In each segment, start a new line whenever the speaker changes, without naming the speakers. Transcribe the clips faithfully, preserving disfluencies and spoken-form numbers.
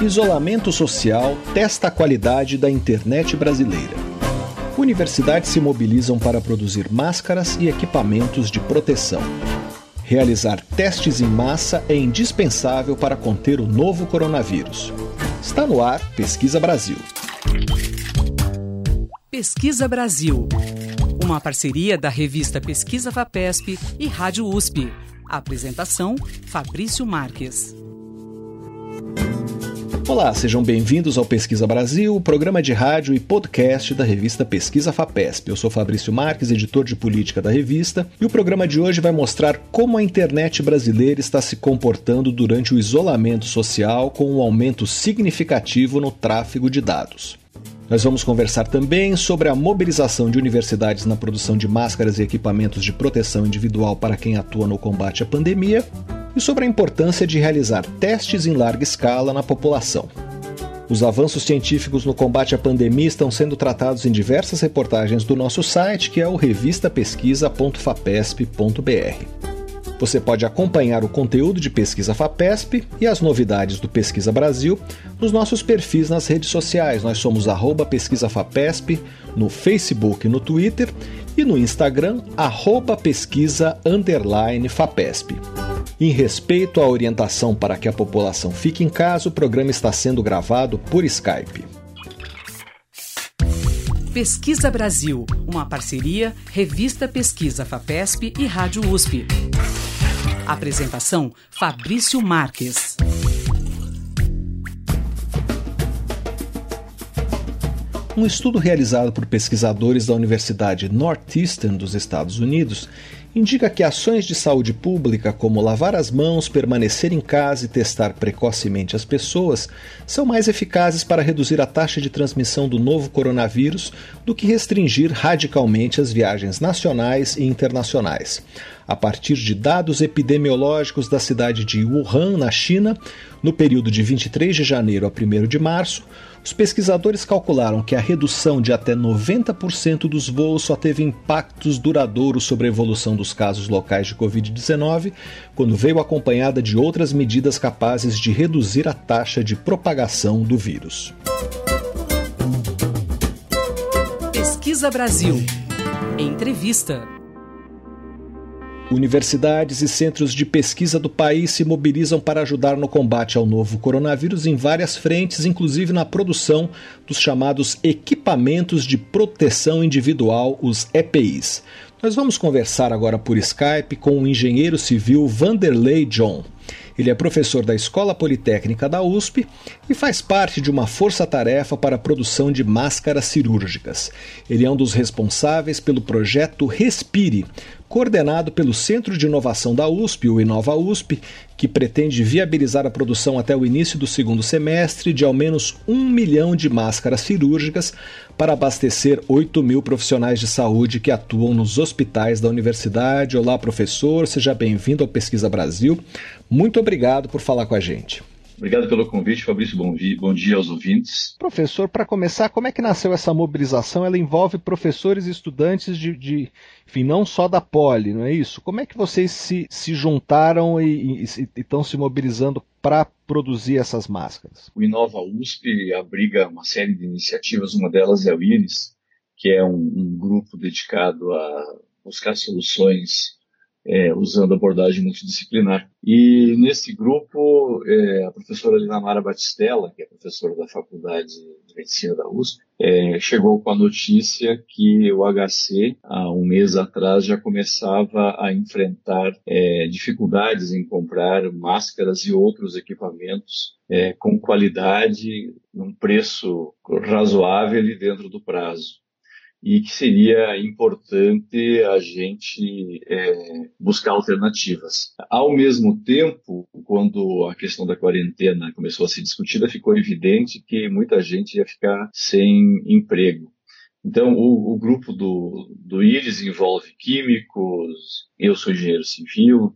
Isolamento social testa a qualidade da internet brasileira. Universidades se mobilizam para produzir máscaras e equipamentos de proteção. Realizar testes em massa é indispensável para conter o novo coronavírus. Está no ar Pesquisa Brasil.
Pesquisa Brasil, uma parceria da revista Pesquisa FAPESP e Rádio U S P. Apresentação, Fabrício Marques.
Olá, sejam bem-vindos ao Pesquisa Brasil, programa de rádio e podcast da revista Pesquisa FAPESP. Eu sou Fabrício Marques, editor de política da revista, e o programa de hoje vai mostrar como a internet brasileira está se comportando durante o isolamento social com um aumento significativo no tráfego de dados. Nós vamos conversar também sobre a mobilização de universidades na produção de máscaras e equipamentos de proteção individual para quem atua no combate à pandemia e sobre a importância de realizar testes em larga escala na população. Os avanços científicos no combate à pandemia estão sendo tratados em diversas reportagens do nosso site, que é o revista pesquisa ponto fapesp ponto br. Você pode acompanhar o conteúdo de Pesquisa FAPESP e as novidades do Pesquisa Brasil nos nossos perfis nas redes sociais. Nós somos arroba Pesquisa FAPESP no Facebook e no Twitter e no Instagram, arroba Pesquisa underline FAPESP. Em respeito à orientação para que a população fique em casa, o programa está sendo gravado por Skype.
Pesquisa Brasil, uma parceria Revista Pesquisa FAPESP e Rádio U S P. Apresentação, Fabrício Marques.
Um estudo realizado por pesquisadores da Universidade Northeastern dos Estados Unidos indica que ações de saúde pública como lavar as mãos, permanecer em casa e testar precocemente as pessoas são mais eficazes para reduzir a taxa de transmissão do novo coronavírus do que restringir radicalmente as viagens nacionais e internacionais. A partir de dados epidemiológicos da cidade de Wuhan, na China, no período de vinte e três de janeiro a primeiro de março, os pesquisadores calcularam que a redução de até noventa por cento dos voos só teve impactos duradouros sobre a evolução dos casos locais de covid dezenove, quando veio acompanhada de outras medidas capazes de reduzir a taxa de propagação do vírus.
Pesquisa Brasil. Entrevista.
Universidades e centros de pesquisa do país se mobilizam para ajudar no combate ao novo coronavírus em várias frentes, inclusive na produção dos chamados equipamentos de proteção individual, os E P Is. Nós vamos conversar agora por Skype com o engenheiro civil Vanderlei John. Ele é professor da Escola Politécnica da U S P e faz parte de uma força-tarefa para a produção de máscaras cirúrgicas. Ele é um dos responsáveis pelo projeto Respire, coordenado pelo Centro de Inovação da U S P, o Inova U S P, que pretende viabilizar a produção até o início do segundo semestre de ao menos um milhão de máscaras cirúrgicas para abastecer oito mil profissionais de saúde que atuam nos hospitais da universidade. Olá, professor, seja bem-vindo ao Pesquisa Brasil. Muito obrigado por falar com a gente.
Obrigado pelo convite, Fabrício. Bom, vi- bom dia aos ouvintes.
Professor, para começar, como é que nasceu essa mobilização? Ela envolve professores e estudantes de, de enfim, não só da Poli, não é isso? Como é que vocês se, se juntaram e estão se mobilizando para produzir essas máscaras?
O Inova U S P abriga uma série de iniciativas, uma delas é o IRIS, que é um, um grupo dedicado a buscar soluções É, usando abordagem multidisciplinar. E nesse grupo, é, a professora Linamara Batistella, que é professora da Faculdade de Medicina da U S P, é, chegou com a notícia que o H C, há um mês atrás, já começava a enfrentar é, dificuldades em comprar máscaras e outros equipamentos é, com qualidade, num preço razoável e dentro do prazo. E que seria importante a gente é, buscar alternativas. Ao mesmo tempo, quando a questão da quarentena começou a ser discutida, ficou evidente que muita gente ia ficar sem emprego. Então, o, o grupo do, do IRIS envolve químicos, eu sou engenheiro civil,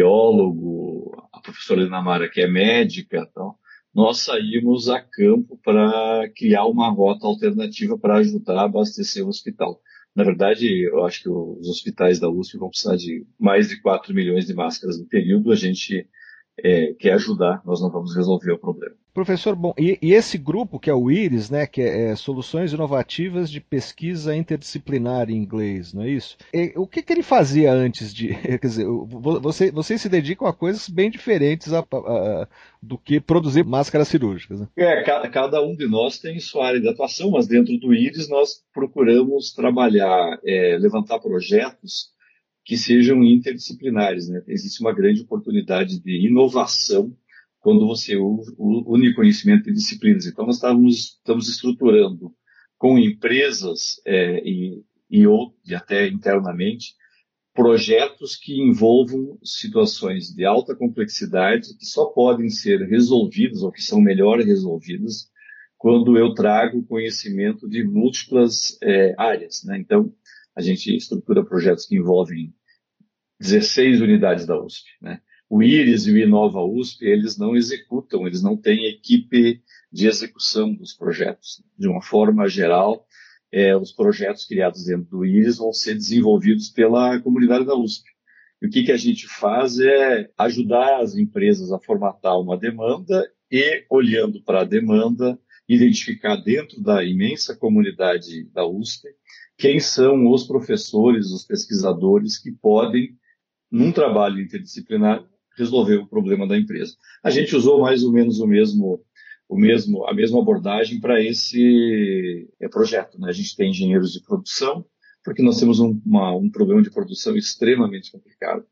biólogo, a professora Linamara, que é médica, tal. Nós saímos a campo para criar uma rota alternativa para ajudar a abastecer o hospital. Na verdade, eu acho que os hospitais da U S P vão precisar de mais de quatro milhões de máscaras no período. A gente é, quer ajudar, nós não vamos resolver o problema.
Professor, bom, e, e esse grupo que é o IRIS, né, que é, é Soluções Inovativas de Pesquisa Interdisciplinar em inglês, não é isso? E, o que, que ele fazia antes de... Quer dizer, você, vocês se dedicam a coisas bem diferentes a, a, a, do que produzir máscaras cirúrgicas, né?
É, cada, cada um de nós tem sua área de atuação, mas dentro do IRIS nós procuramos trabalhar, é, levantar projetos que sejam interdisciplinares, né? Existe uma grande oportunidade de inovação quando você une conhecimento de disciplinas. Então, nós estamos, estamos estruturando com empresas é, e, e, ou, e até internamente projetos que envolvam situações de alta complexidade que só podem ser resolvidas ou que são melhor resolvidas quando eu trago conhecimento de múltiplas é, áreas, né? Então, a gente estrutura projetos que envolvem dezesseis unidades da U S P, né? O IRIS e o Inova U S P, eles não executam, eles não têm equipe de execução dos projetos. De uma forma geral, é, os projetos criados dentro do IRIS vão ser desenvolvidos pela comunidade da U S P. E o que, que a gente faz é ajudar as empresas a formatar uma demanda e, olhando para a demanda, identificar dentro da imensa comunidade da U S P quem são os professores, os pesquisadores que podem, num trabalho interdisciplinar, resolver o problema da empresa. A gente usou mais ou menos o mesmo, o mesmo, a mesma abordagem para esse é, projeto, né? A gente tem engenheiros de produção, porque nós temos um, uma, um problema de produção extremamente complicado.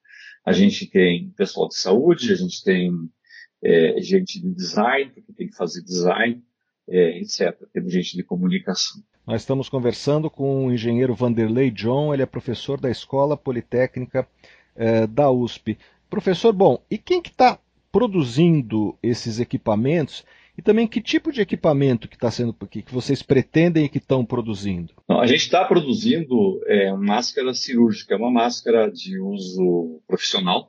A gente tem pessoal de saúde, a gente tem é, gente de design, porque tem que fazer design, é, etcétera. Temos gente de comunicação.
Nós estamos conversando com o engenheiro Vanderlei John, ele é professor da Escola Politécnica eh, da U S P. Professor, bom, e quem que está produzindo esses equipamentos e também que tipo de equipamento que está sendo, que, que vocês pretendem e que estão produzindo?
Não, a gente está produzindo é, máscara cirúrgica, é uma máscara de uso profissional,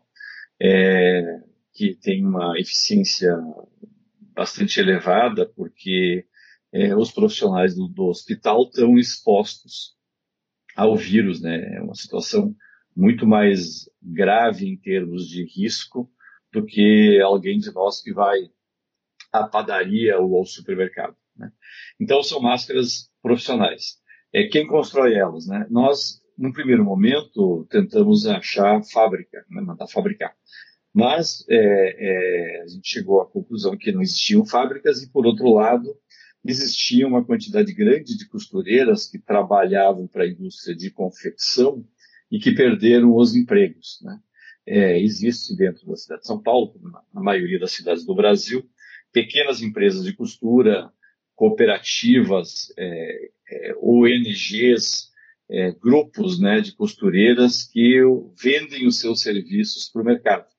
é, que tem uma eficiência bastante elevada, porque é, os profissionais do, do hospital estão expostos ao vírus, né? É uma situação muito mais grave em termos de risco do que alguém de nós que vai à padaria ou ao supermercado, né? Então, são máscaras profissionais. É, quem constrói elas, né? Nós, no primeiro momento, tentamos achar fábrica, né? Mandar fabricar. Mas é, é, a gente chegou à conclusão que não existiam fábricas e, por outro lado, existia uma quantidade grande de costureiras que trabalhavam para a indústria de confecção e que perderam os empregos, né? É, existe dentro da cidade de São Paulo, como na maioria das cidades do Brasil, pequenas empresas de costura, cooperativas, é, é, O N Gs, é, grupos, né, de costureiras que vendem os seus serviços para o mercado.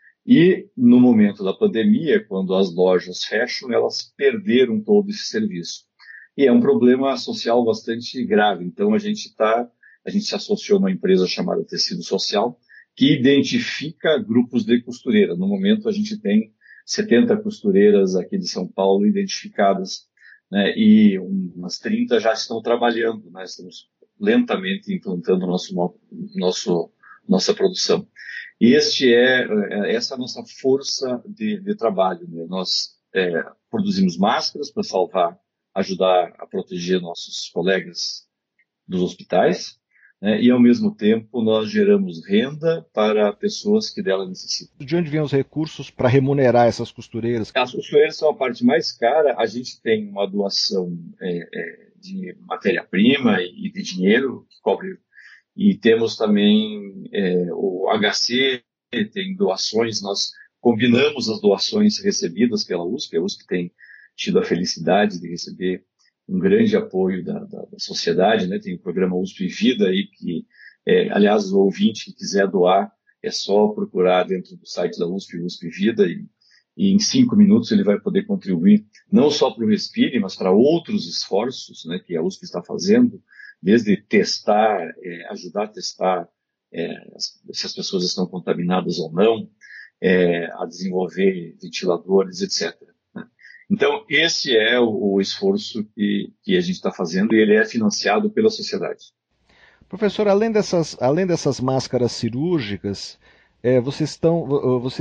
E no momento da pandemia, quando as lojas fecham, elas perderam todo esse serviço. E é um problema social bastante grave. Então a gente está A gente se associou a uma empresa chamada Tecido Social, que identifica grupos de costureira. No momento, a gente tem setenta costureiras aqui de São Paulo identificadas, né, e umas trinta já estão trabalhando, né, estamos lentamente implantando nosso, nosso, nossa produção. E este é, essa é a nossa força de, de trabalho, né? Nós é, produzimos máscaras para salvar, ajudar a proteger nossos colegas dos hospitais, né? E, ao mesmo tempo, nós geramos renda para pessoas que dela necessitam.
De onde vêm os recursos para remunerar essas costureiras?
As costureiras são a parte mais cara. A gente tem uma doação é, é, de matéria-prima e de dinheiro que cobre. E temos também é, o H C, tem doações. Nós combinamos as doações recebidas pela U S P. A U S P tem tido a felicidade de receber um grande apoio da, da, da sociedade, né? Tem o programa U S P Vida aí, que, é, aliás, o ouvinte que quiser doar, é só procurar dentro do site da U S P, U S P Vida, e, e em cinco minutos ele vai poder contribuir não só para o Respire, mas para outros esforços, né, que a U S P está fazendo, desde testar, é, ajudar a testar é, se as pessoas estão contaminadas ou não, é, a desenvolver ventiladores, etcétera. Então, esse é o, o esforço que, que a gente está fazendo e ele é financiado pela sociedade.
Professor, além dessas, além dessas máscaras cirúrgicas, é, vocês, estão, vocês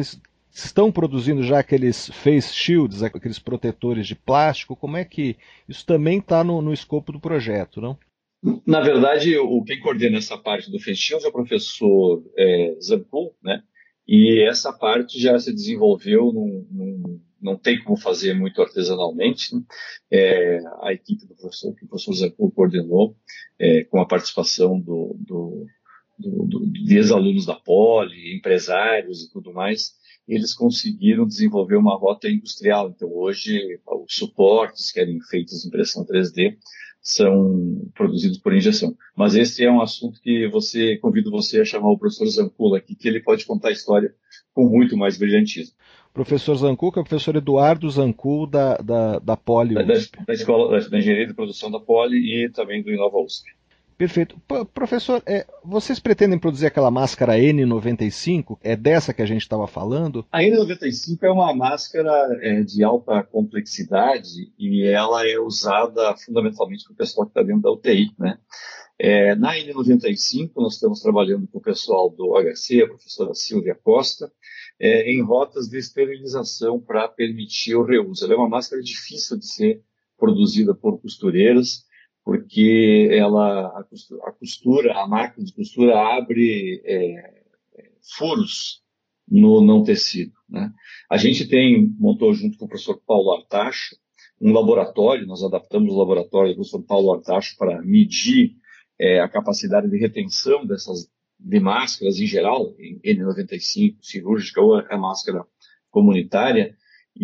estão produzindo já aqueles face shields, aqueles protetores de plástico? Como é que isso também está no, no escopo do projeto, não?
Na verdade, o, quem coordena essa parte do face shield é o professor é, Zancul, né? E essa parte já se desenvolveu, num, num, não tem como fazer muito artesanalmente, né? É, a equipe do professor, que o professor Zancul coordenou, é, com a participação do, do, do, do, de ex-alunos da Poli, empresários e tudo mais, eles conseguiram desenvolver uma rota industrial. Então, hoje, os suportes que eram feitos em impressão três D são produzidos por injeção. Mas esse é um assunto que você convido você a chamar o professor Zancul aqui, que ele pode contar a história com muito mais brilhantismo.
Professor Zancul, que é o professor Eduardo Zancul da, da, da Poli U S P.
Da, da Escola da Engenharia de Produção da Poli e também do Inova U S P.
Perfeito. P- professor, é, vocês pretendem produzir aquela máscara N noventa e cinco? É dessa que a gente estava falando?
A N noventa e cinco é uma máscara é, de alta complexidade e ela é usada fundamentalmente para o pessoal que está dentro da U T I, né? É, na N noventa e cinco, nós estamos trabalhando com o pessoal do H C, a professora Silvia Costa, é, em rotas de esterilização para permitir o reuso. Ela é uma máscara difícil de ser produzida por costureiras, porque ela, a costura, a, costura, a máquina de costura abre é, furos no não tecido, né? A gente tem, montou junto com o professor Paulo Artacho, um laboratório, nós adaptamos o laboratório do professor Paulo Artacho para medir é, a capacidade de retenção dessas de máscaras em geral, em N noventa e cinco, cirúrgica ou a máscara comunitária,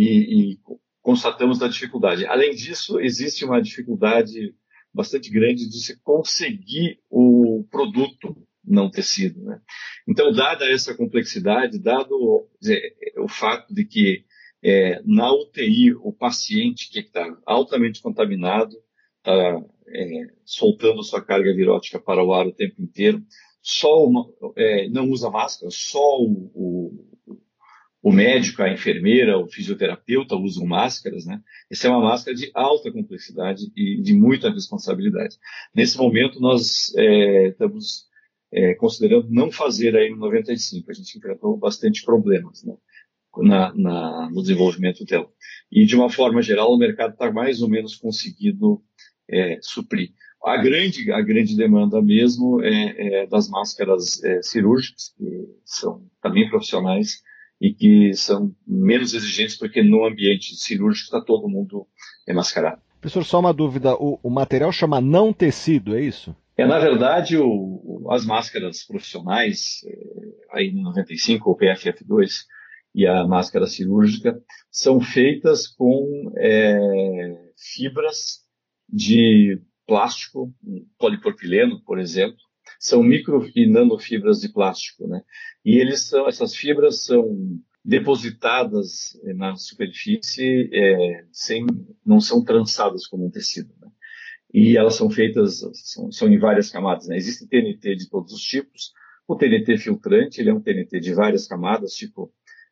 e, e constatamos a dificuldade. Além disso, existe uma dificuldade bastante grande de se conseguir o produto não tecido, né? Então, dada essa complexidade, dado dizer, o fato de que é, na U T I o paciente que está altamente contaminado, está é, soltando sua carga virótica para o ar o tempo inteiro, só uma, é, não usa máscara, só o, o O médico, a enfermeira, o fisioterapeuta usam máscaras, né? Essa é uma máscara de alta complexidade e de muita responsabilidade. Nesse momento, nós é, estamos é, considerando não fazer a N noventa e cinco. A gente enfrentou bastante problemas, né, na, na, no desenvolvimento dela. E, de uma forma geral, o mercado está mais ou menos conseguindo é, suprir. A grande, a grande demanda mesmo é, é das máscaras é, cirúrgicas, que são também profissionais, e que são menos exigentes porque no ambiente cirúrgico está todo mundo é, mascarado.
Professor, só uma dúvida, o, o material chama não tecido, é isso?
É, na verdade, o, o, as máscaras profissionais, é, a N noventa e cinco, o P F F dois e a máscara cirúrgica, são feitas com é, fibras de plástico, polipropileno, por exemplo, são micro e nanofibras de plástico, né? E eles são, essas fibras são depositadas na superfície, é, sem, não são trançadas como um tecido, né? E elas são feitas, são, são em várias camadas, né? Existe T N T de todos os tipos. O T N T filtrante, ele é um T N T de várias camadas, tipo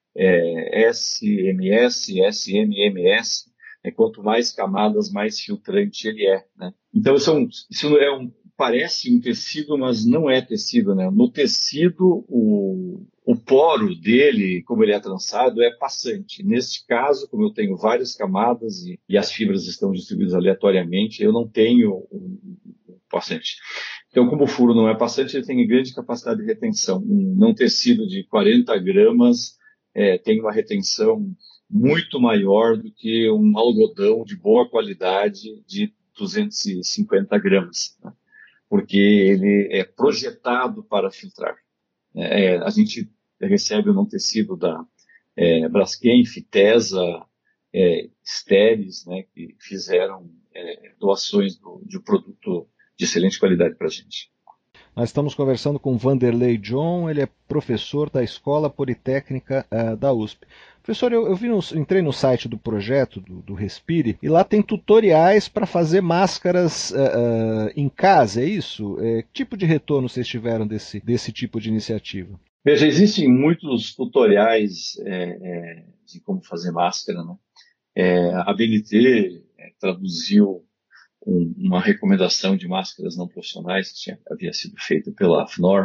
é, S M S, S M M S. Né? Quanto mais camadas, mais filtrante ele é, né? Então, são, isso é um parece um tecido, mas não é tecido, né? No tecido, o, o poro dele, como ele é trançado, é passante. Neste caso, como eu tenho várias camadas e, e as fibras estão distribuídas aleatoriamente, eu não tenho um, um passante. Então, como o furo não é passante, ele tem grande capacidade de retenção. Um não tecido de quarenta gramas é, tem uma retenção muito maior do que um algodão de boa qualidade de duzentos e cinquenta gramas, né? Porque ele é projetado para filtrar. É, a gente recebe o não tecido da é, Braskem, Fitesa, é, Steres, né, que fizeram é, doações do, de um produto de excelente qualidade para a gente.
Nós estamos conversando com Vanderlei John, ele é professor da Escola Politécnica uh, da U S P. Professor, eu, eu vi no, entrei no site do projeto, do, do Respire, e lá tem tutoriais para fazer máscaras uh, uh, em casa, é isso? É, que tipo de retorno vocês tiveram desse, desse tipo de iniciativa?
Veja, existem muitos tutoriais é, é, de como fazer máscara, né? É, a B N T é, traduziu um, uma recomendação de máscaras não profissionais que tinha, havia sido feita pela A F N O R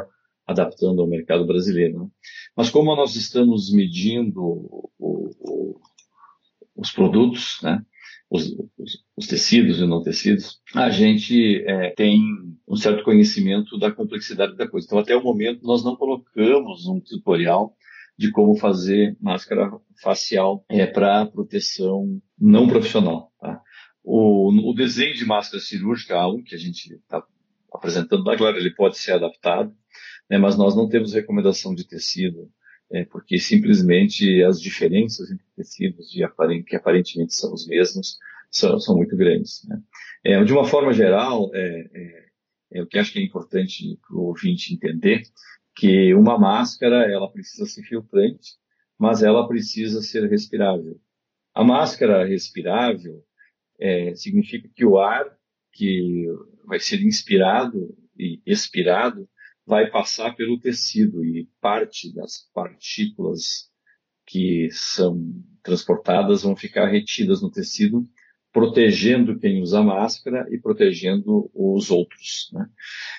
adaptando ao mercado brasileiro, né? Mas como nós estamos medindo o, o, os produtos, né? Os, os, os tecidos e não tecidos, a gente é, tem um certo conhecimento da complexidade da coisa. Então, até o momento, nós não colocamos um tutorial de como fazer máscara facial é, para proteção não profissional. Tá? O, o desenho de máscara cirúrgica, algo que a gente está apresentando agora, ele pode ser adaptado, né, mas nós não temos recomendação de tecido, é, porque simplesmente as diferenças entre tecidos, de aparent, que aparentemente são os mesmos, são, são muito grandes. Né? É, de uma forma geral, é, é, é o que acho que é importante para o ouvinte entender, que uma máscara ela precisa ser filtrante, mas ela precisa ser respirável. A máscara respirável é, significa que o ar que vai ser inspirado e expirado vai passar pelo tecido e parte das partículas que são transportadas vão ficar retidas no tecido, protegendo quem usa máscara e protegendo os outros. Né?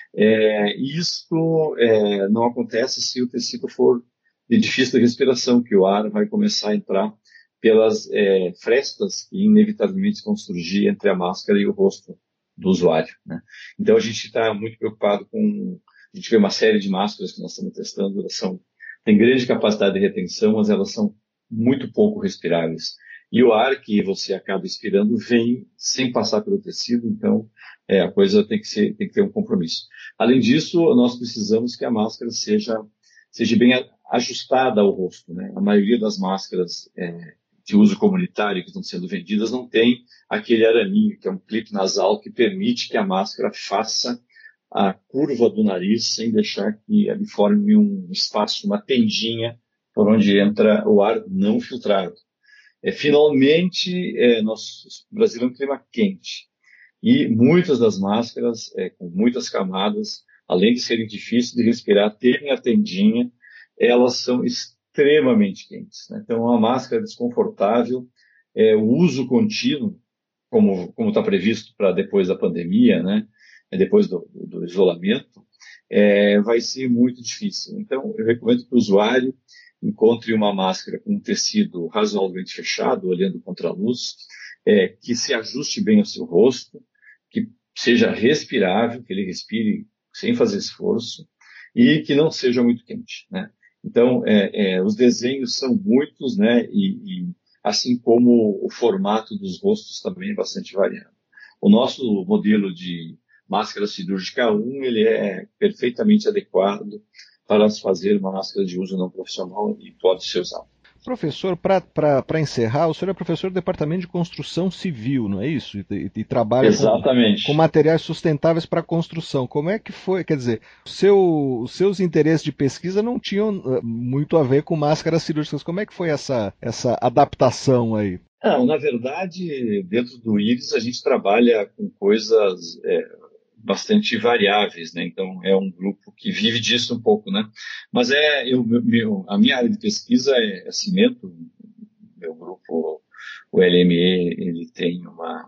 É, isto é, não acontece se o tecido for de difícil respiração, que o ar vai começar a entrar pelas é, frestas que inevitavelmente vão surgir entre a máscara e o rosto do usuário. Né? Então a gente está muito preocupado com... A gente vê uma série de máscaras que nós estamos testando, elas são, têm grande capacidade de retenção, mas elas são muito pouco respiráveis. E o ar que você acaba expirando vem sem passar pelo tecido, então é, a coisa tem que, ser, tem que ter um compromisso. Além disso, nós precisamos que a máscara seja, seja bem ajustada ao rosto. Né? A maioria das máscaras é, de uso comunitário que estão sendo vendidas não tem aquele araminho, que é um clipe nasal que permite que a máscara faça a curva do nariz sem deixar que ele forme um espaço, uma tendinha por onde entra o ar não filtrado. É, finalmente, é, nós, o Brasil é um clima quente e muitas das máscaras, é, com muitas camadas, além de serem difíceis de respirar, terem a tendinha, elas são extremamente quentes. Né? Então, uma máscara desconfortável, é, o uso contínuo, como como está previsto para depois da pandemia, né? depois do, do isolamento, é, vai ser muito difícil. Então, eu recomendo que o usuário encontre uma máscara com um tecido razoavelmente fechado, olhando contra a luz, é, que se ajuste bem ao seu rosto, que seja respirável, que ele respire sem fazer esforço e que não seja muito quente. Né? Então, é, é, os desenhos são muitos, né? e, e assim como o formato dos rostos também é bastante variado. O nosso modelo de máscara cirúrgica um, ele é perfeitamente adequado para se fazer uma máscara de uso não profissional e pode ser usado.
Professor, para encerrar, o senhor é professor do Departamento de Construção Civil, não é isso? E, e, e trabalha
Exatamente.
Com, com materiais sustentáveis para a construção. Como é que foi? Quer dizer, seu, os seus interesses de pesquisa não tinham muito a ver com máscaras cirúrgicas. Como é que foi essa, essa adaptação aí?
Não, na verdade, dentro do íris a gente trabalha com coisas é, bastante variáveis, né? Então é um grupo que vive disso um pouco, né? Mas é eu, meu, a minha área de pesquisa é, é cimento. Meu grupo, o L M E, ele tem uma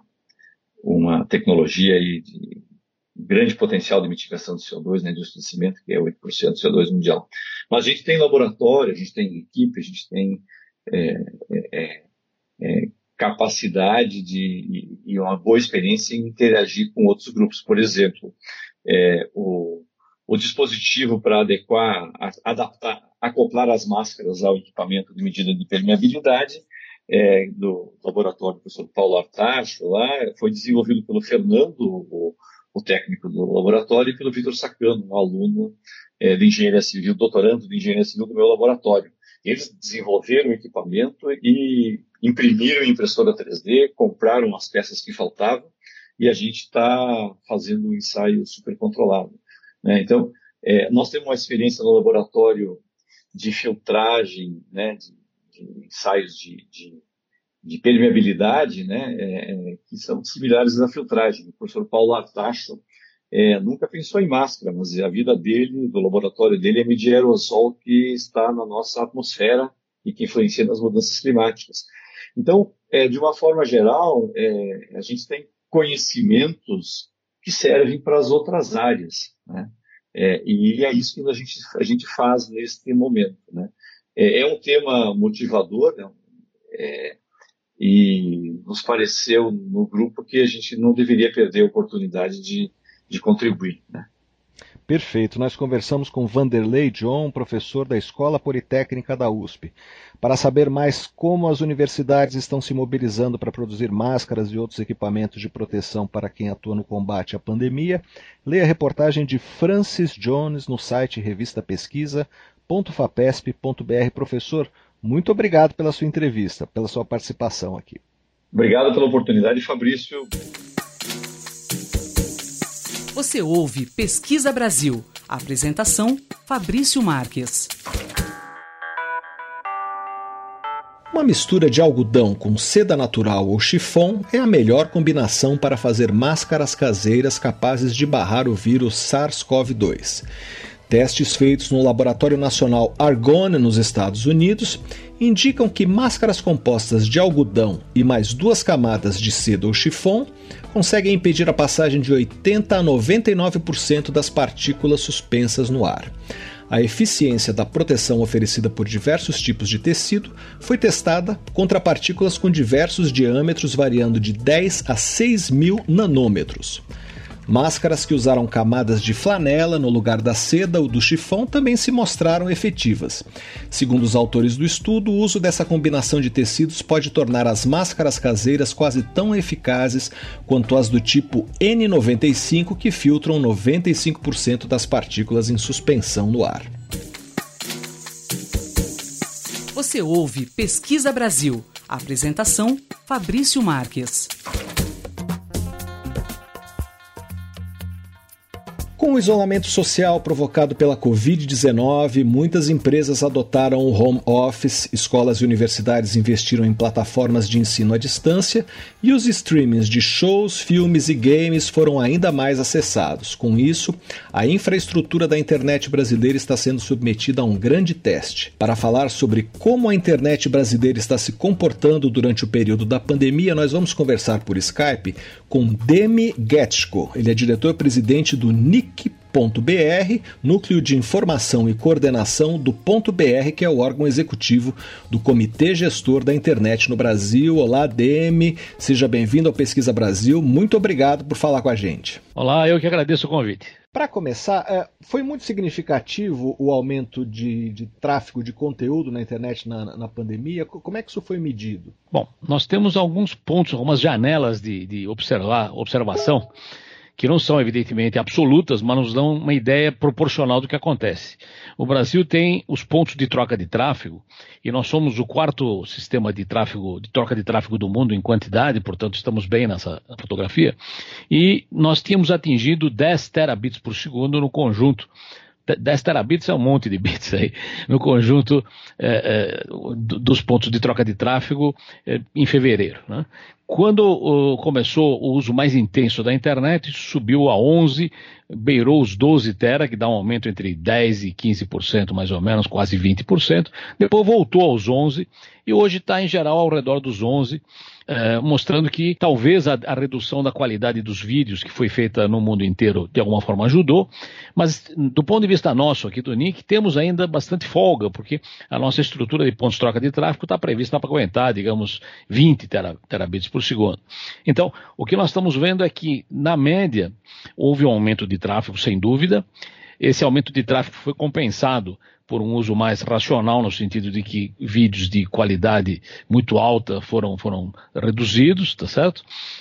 uma tecnologia aí de grande potencial de mitigação de C O dois na indústria de cimento, que é oito por cento do C O dois mundial. Mas a gente tem laboratório, a gente tem equipe, a gente tem é, é, é, capacidade de, e uma boa experiência em interagir com outros grupos. Por exemplo, é, o, o dispositivo para adequar, adaptar, acoplar as máscaras ao equipamento de medida de permeabilidade é, do laboratório do professor Paulo Artacho, lá, foi desenvolvido pelo Fernando, o, o técnico do laboratório, e pelo Vitor Sacano, um aluno é, de engenharia civil, doutorando de engenharia civil do meu laboratório. Eles desenvolveram o equipamento e imprimiram em impressora três D, compraram as peças que faltavam e a gente está fazendo um ensaio super controlado. Né? Então, é, nós temos uma experiência no laboratório de filtragem, né, de, de ensaios de, de, de permeabilidade, né, é, que são similares à filtragem. O professor Paulo Artacho É, nunca pensou em máscara, mas a vida dele, do laboratório dele, é medir aerossol que está na nossa atmosfera e que influencia nas mudanças climáticas. Então, é, de uma forma geral, é, a gente tem conhecimentos que servem para as outras áreas, né? É, e é isso que a gente, a gente faz nesse momento, né? É, é um tema motivador, né? É, e nos pareceu no grupo que a gente não deveria perder a oportunidade de, de contribuir, né?
Perfeito. Nós conversamos com Vanderlei John, professor da Escola Politécnica da U S P, para saber mais como as universidades estão se mobilizando para produzir máscaras e outros equipamentos de proteção para quem atua no combate à pandemia. Leia a reportagem de Francis Jones no site revista pesquisa ponto fapesp ponto br. Professor, muito obrigado pela sua entrevista, pela sua participação aqui.
Obrigado pela oportunidade, Fabrício.
Você ouve Pesquisa Brasil. Apresentação, Fabrício Marques.
Uma mistura de algodão com seda natural ou chifão é a melhor combinação para fazer máscaras caseiras capazes de barrar o vírus SARS-CoV dois. Testes feitos no Laboratório Nacional Argonne, nos Estados Unidos, indicam que máscaras compostas de algodão e mais duas camadas de seda ou chifão conseguem impedir a passagem de oitenta a noventa e nove por cento das partículas suspensas no ar. A eficiência da proteção oferecida por diversos tipos de tecido foi testada contra partículas com diversos diâmetros variando de dez a seis mil nanômetros. Máscaras que usaram camadas de flanela no lugar da seda ou do chifão também se mostraram efetivas. Segundo os autores do estudo, o uso dessa combinação de tecidos pode tornar as máscaras caseiras quase tão eficazes quanto as do tipo N noventa e cinco, que filtram noventa e cinco por cento das partículas em suspensão no ar.
Você ouve Pesquisa Brasil. Apresentação, Fabrício Marques.
Com o isolamento social provocado pela covid dezenove, muitas empresas adotaram o home office, escolas e universidades investiram em plataformas de ensino à distância e os streamings de shows, filmes e games foram ainda mais acessados. Com isso, a infraestrutura da internet brasileira está sendo submetida a um grande teste. Para falar sobre como a internet brasileira está se comportando durante o período da pandemia, nós vamos conversar por Skype com Demi Getchko. Ele é diretor-presidente do N I C ponto B R, Núcleo de Informação e Coordenação do Ponto B R, que é o órgão executivo do Comitê Gestor da Internet no Brasil. Olá, Demi, seja bem-vindo ao Pesquisa Brasil. Muito obrigado por falar com a gente.
Olá, eu que agradeço o convite.
Para começar, foi muito significativo o aumento de, de tráfego de conteúdo na internet na, na pandemia? Como é que isso foi medido?
Bom, nós temos alguns pontos, algumas janelas de, de observar, observação, que não são evidentemente absolutas, mas nos dão uma ideia proporcional do que acontece. O Brasil tem os pontos de troca de tráfego, e nós somos o quarto sistema de tráfego, de troca de tráfego do mundo em quantidade, portanto estamos bem nessa fotografia, e nós tínhamos atingido dez terabits por segundo no conjunto. dez terabits é um monte de bits aí, no conjunto é, é, dos pontos de troca de tráfego é, em fevereiro, né? Quando uh, começou o uso mais intenso da internet, isso subiu a onze, beirou os doze tera, que dá um aumento entre dez e quinze por cento mais ou menos, quase vinte por cento, depois voltou aos onze e hoje está em geral ao redor dos onze, Uh, mostrando que talvez a, a redução da qualidade dos vídeos que foi feita no mundo inteiro de alguma forma ajudou, mas do ponto de vista nosso aqui do N I C, temos ainda bastante folga, porque a nossa estrutura de pontos de troca de tráfego está prevista para aguentar, digamos, vinte terabits por segundo. Então, o que nós estamos vendo é que, na média, houve um aumento de tráfego, sem dúvida. Esse aumento de tráfego foi compensado por um uso mais racional, no sentido de que vídeos de qualidade muito alta foram, foram reduzidos, tá certo?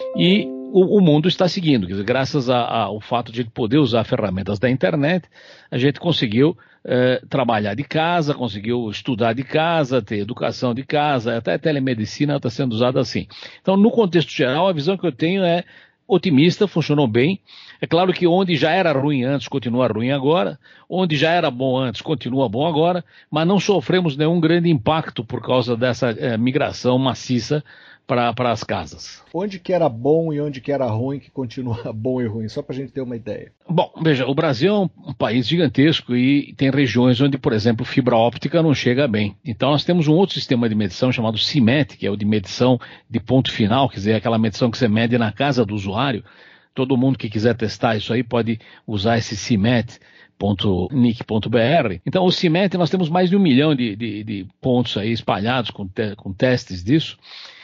E o, o mundo está seguindo, quer dizer, graças a, a, ao fato de poder usar ferramentas da internet, a gente conseguiu eh, trabalhar de casa, conseguiu estudar de casa, ter educação de casa, até a telemedicina está sendo usada assim. Então, no contexto geral, a visão que eu tenho é otimista, funcionou bem. É claro que onde já era ruim antes, continua ruim agora. Onde já era bom antes, continua bom agora. Mas não sofremos nenhum grande impacto por causa dessa é, migração maciça para as casas.
Onde que era bom e onde que era ruim, que continua bom e ruim? Só para a gente ter uma ideia.
Bom, veja, o Brasil é um, um país gigantesco e tem regiões onde, por exemplo, fibra óptica não chega bem. Então nós temos um outro sistema de medição chamado CIMET, que é o de medição de ponto final, quer dizer, aquela medição que você mede na casa do usuário. Todo mundo que quiser testar isso aí pode usar esse CIMET ponto nic ponto b r. Então, o CIMET, nós temos mais de um milhão de, de, de pontos aí espalhados com, te, com testes disso.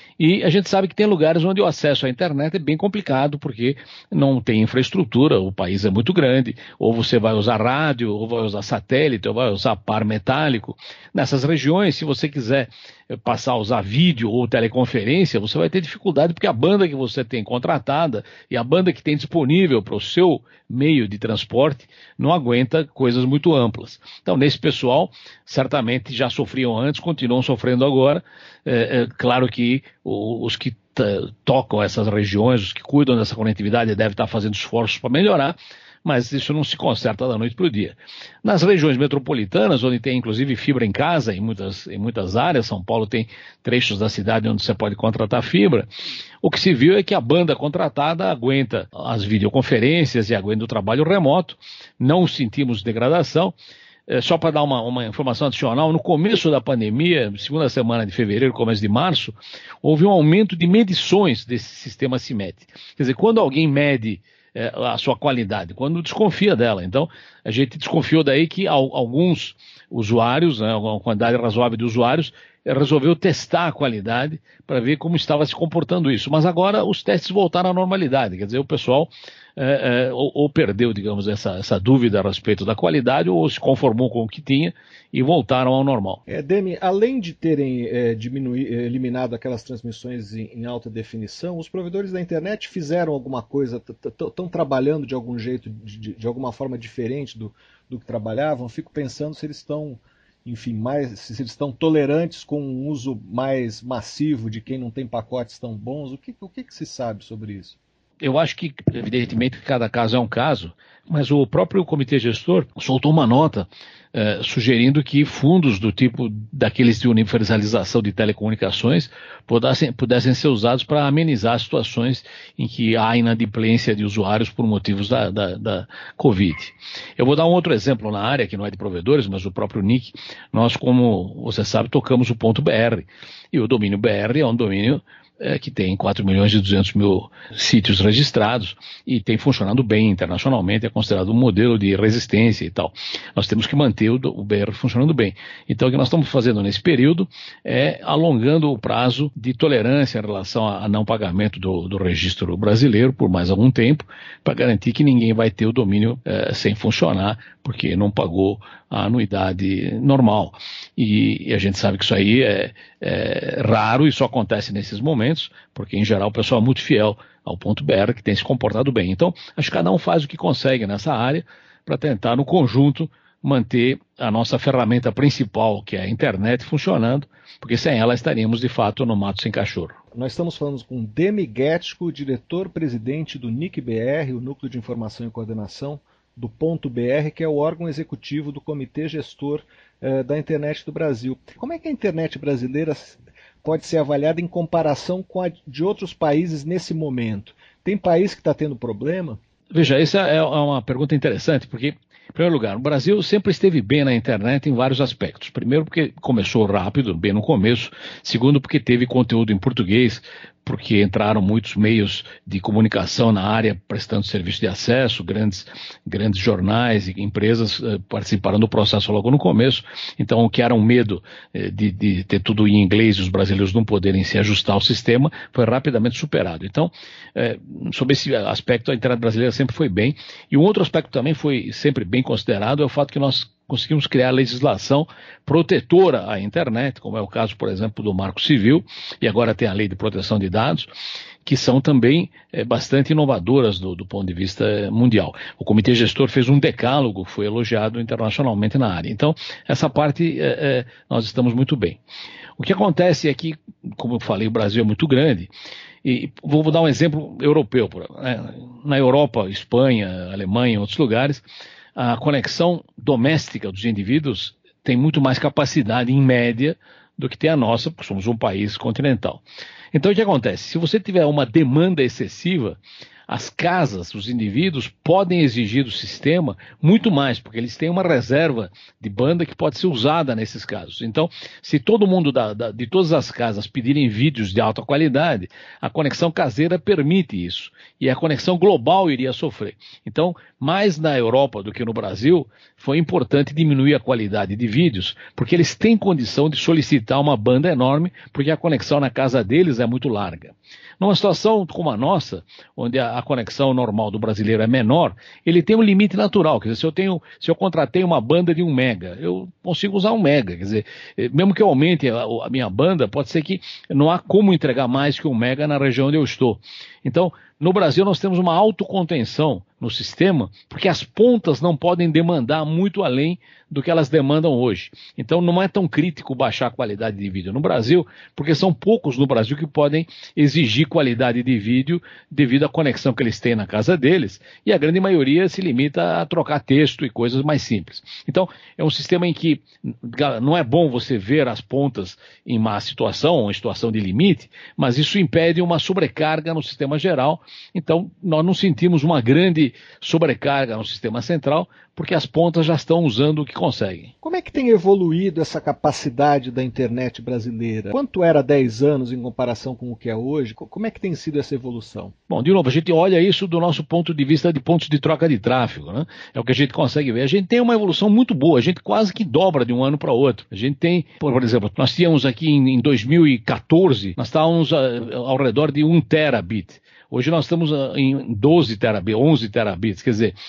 E a gente sabe que tem lugares onde o acesso à internet é bem complicado, porque não tem infraestrutura, o país é muito grande, ou você vai usar rádio, ou vai usar satélite, ou vai usar par metálico. Nessas regiões, se você quiser passar a usar vídeo ou teleconferência, você vai ter dificuldade, porque a banda que você tem contratada e a banda que tem disponível para o seu meio de transporte não aguenta coisas muito amplas. Então, nesse pessoal, certamente já sofriam antes, continuam sofrendo agora. É, é claro que os que t- tocam essas regiões, os que cuidam dessa conectividade devem estar fazendo esforços para melhorar, mas isso não se conserta da noite para o dia. Nas regiões metropolitanas, onde tem inclusive fibra em casa, em muitas, em muitas áreas, São Paulo tem trechos da cidade onde você pode contratar fibra, o que se viu é que a banda contratada aguenta as videoconferências e aguenta o trabalho remoto, não sentimos degradação. É, só para dar uma, uma informação adicional, no começo da pandemia, segunda semana de fevereiro, começo de março, houve um aumento de medições desse sistema CIMET. Quer dizer, quando alguém mede é, a sua qualidade, quando desconfia dela. Então, a gente desconfiou daí que al- alguns usuários, né, uma quantidade razoável de usuários, é, resolveu testar a qualidade para ver como estava se comportando isso. Mas agora os testes voltaram à normalidade, quer dizer, o pessoal é, é, ou, ou perdeu, digamos, essa, essa dúvida a respeito da qualidade, ou se conformou com o que tinha e voltaram ao normal.
É, Demi, além de terem é, diminuí, eliminado aquelas transmissões em, em alta definição, os provedores da internet fizeram alguma coisa, estão trabalhando de algum jeito, de, de alguma forma diferente do, do que trabalhavam? Fico pensando se eles estão, enfim, mais, se eles estão tolerantes com um uso mais massivo de quem não tem pacotes tão bons. O que, o que, que se sabe sobre isso?
Eu acho que, evidentemente, cada caso é um caso, mas o próprio comitê gestor soltou uma nota eh, sugerindo que fundos do tipo daqueles de universalização de telecomunicações pudessem, pudessem ser usados para amenizar situações em que há inadimplência de usuários por motivos da, da, da Covid. Eu vou dar um outro exemplo na área, que não é de provedores, mas o próprio N I C. Nós, como você sabe, tocamos o ponto B R, e o domínio B R é um domínio É, que tem quatro milhões e duzentos mil sítios registrados e tem funcionado bem internacionalmente, é considerado um modelo de resistência e tal. Nós temos que manter o, o B R funcionando bem. Então, o que nós estamos fazendo nesse período é alongando o prazo de tolerância em relação a, a não pagamento do, do registro brasileiro por mais algum tempo, para garantir que ninguém vai ter o domínio é, sem funcionar, porque não pagou a anuidade normal. E, e a gente sabe que isso aí é, é raro e só acontece nesses momentos, porque em geral o pessoal é muito fiel ao ponto B R, que tem se comportado bem. Então, acho que cada um faz o que consegue nessa área para tentar, no conjunto, manter a nossa ferramenta principal, que é a internet, funcionando, porque sem ela estaríamos, de fato, no mato sem cachorro.
Nós estamos falando com Demi Guetchko, diretor-presidente do N I C B R, o Núcleo de Informação e Coordenação do Ponto B R, que é o órgão executivo do Comitê Gestor eh, da Internet do Brasil. Como é que a internet brasileira pode ser avaliada em comparação com a de outros países nesse momento? Tem país que está tendo problema?
Veja, essa é uma pergunta interessante, porque, em primeiro lugar, o Brasil sempre esteve bem na internet em vários aspectos. Primeiro, porque começou rápido, bem no começo. Segundo, porque teve conteúdo em português, porque entraram muitos meios de comunicação na área prestando serviço de acesso, grandes, grandes jornais e empresas eh, participaram do processo logo no começo. Então, o que era um medo eh, de, de ter tudo em inglês e os brasileiros não poderem se ajustar ao sistema, foi rapidamente superado. Então, eh, sobre esse aspecto, a internet brasileira sempre foi bem. E um outro aspecto também foi sempre bem considerado, é o fato que nós conseguimos criar legislação protetora à internet, como é o caso, por exemplo, do Marco Civil, e agora tem a Lei de Proteção de Dados, que são também é, bastante inovadoras do, do ponto de vista mundial. O Comitê Gestor fez um decálogo, foi elogiado internacionalmente na área. Então, essa parte é, é, nós estamos muito bem. O que acontece é que, como eu falei, o Brasil é muito grande, e vou dar um exemplo europeu. Né? Na Europa, Espanha, Alemanha, em outros lugares, a conexão doméstica dos indivíduos tem muito mais capacidade, em média, do que tem a nossa, porque somos um país continental. Então, o que acontece? Se você tiver uma demanda excessiva, as casas, os indivíduos podem exigir do sistema muito mais, porque eles têm uma reserva de banda que pode ser usada nesses casos. Então, se todo mundo da, da, de todas as casas pedirem vídeos de alta qualidade, a conexão caseira permite isso, e a conexão global iria sofrer. Então, mais na Europa do que no Brasil, foi importante diminuir a qualidade de vídeos, porque eles têm condição de solicitar uma banda enorme, porque a conexão na casa deles é muito larga. Numa situação como a nossa, onde a, a conexão normal do brasileiro é menor, ele tem um limite natural. Quer dizer, se eu, tenho, se eu contratei uma banda de um mega, eu consigo usar um mega. Quer dizer, mesmo que eu aumente a, a minha banda, pode ser que não há como entregar mais que um mega na região onde eu estou. Então, no Brasil nós temos uma autocontenção no sistema, porque as pontas não podem demandar muito além do que elas demandam hoje. Então não é tão crítico baixar a qualidade de vídeo no Brasil, porque são poucos no Brasil que podem exigir qualidade de vídeo devido à conexão que eles têm na casa deles, e a grande maioria se limita a trocar texto e coisas mais simples. Então é um sistema em que não é bom você ver as pontas em má situação, ou em situação de limite, mas isso impede uma sobrecarga no sistema geral. Então nós não sentimos uma grande sobrecarga no sistema central, porque as pontas já estão usando o que conseguem.
Como é que tem evoluído essa capacidade da internet brasileira? Quanto era há dez anos em comparação com o que é hoje? Como é que tem sido essa evolução?
Bom, de novo, a gente olha isso do nosso ponto de vista de pontos de troca de tráfego, né? É o que a gente consegue ver. A gente tem uma evolução muito boa, a gente quase que dobra de um ano para outro. A gente tem, por exemplo, nós tínhamos aqui em, em dois mil e quatorze, nós estávamos a, ao redor de um terabit. Hoje nós estamos em doze terabits, onze terabits, quer dizer,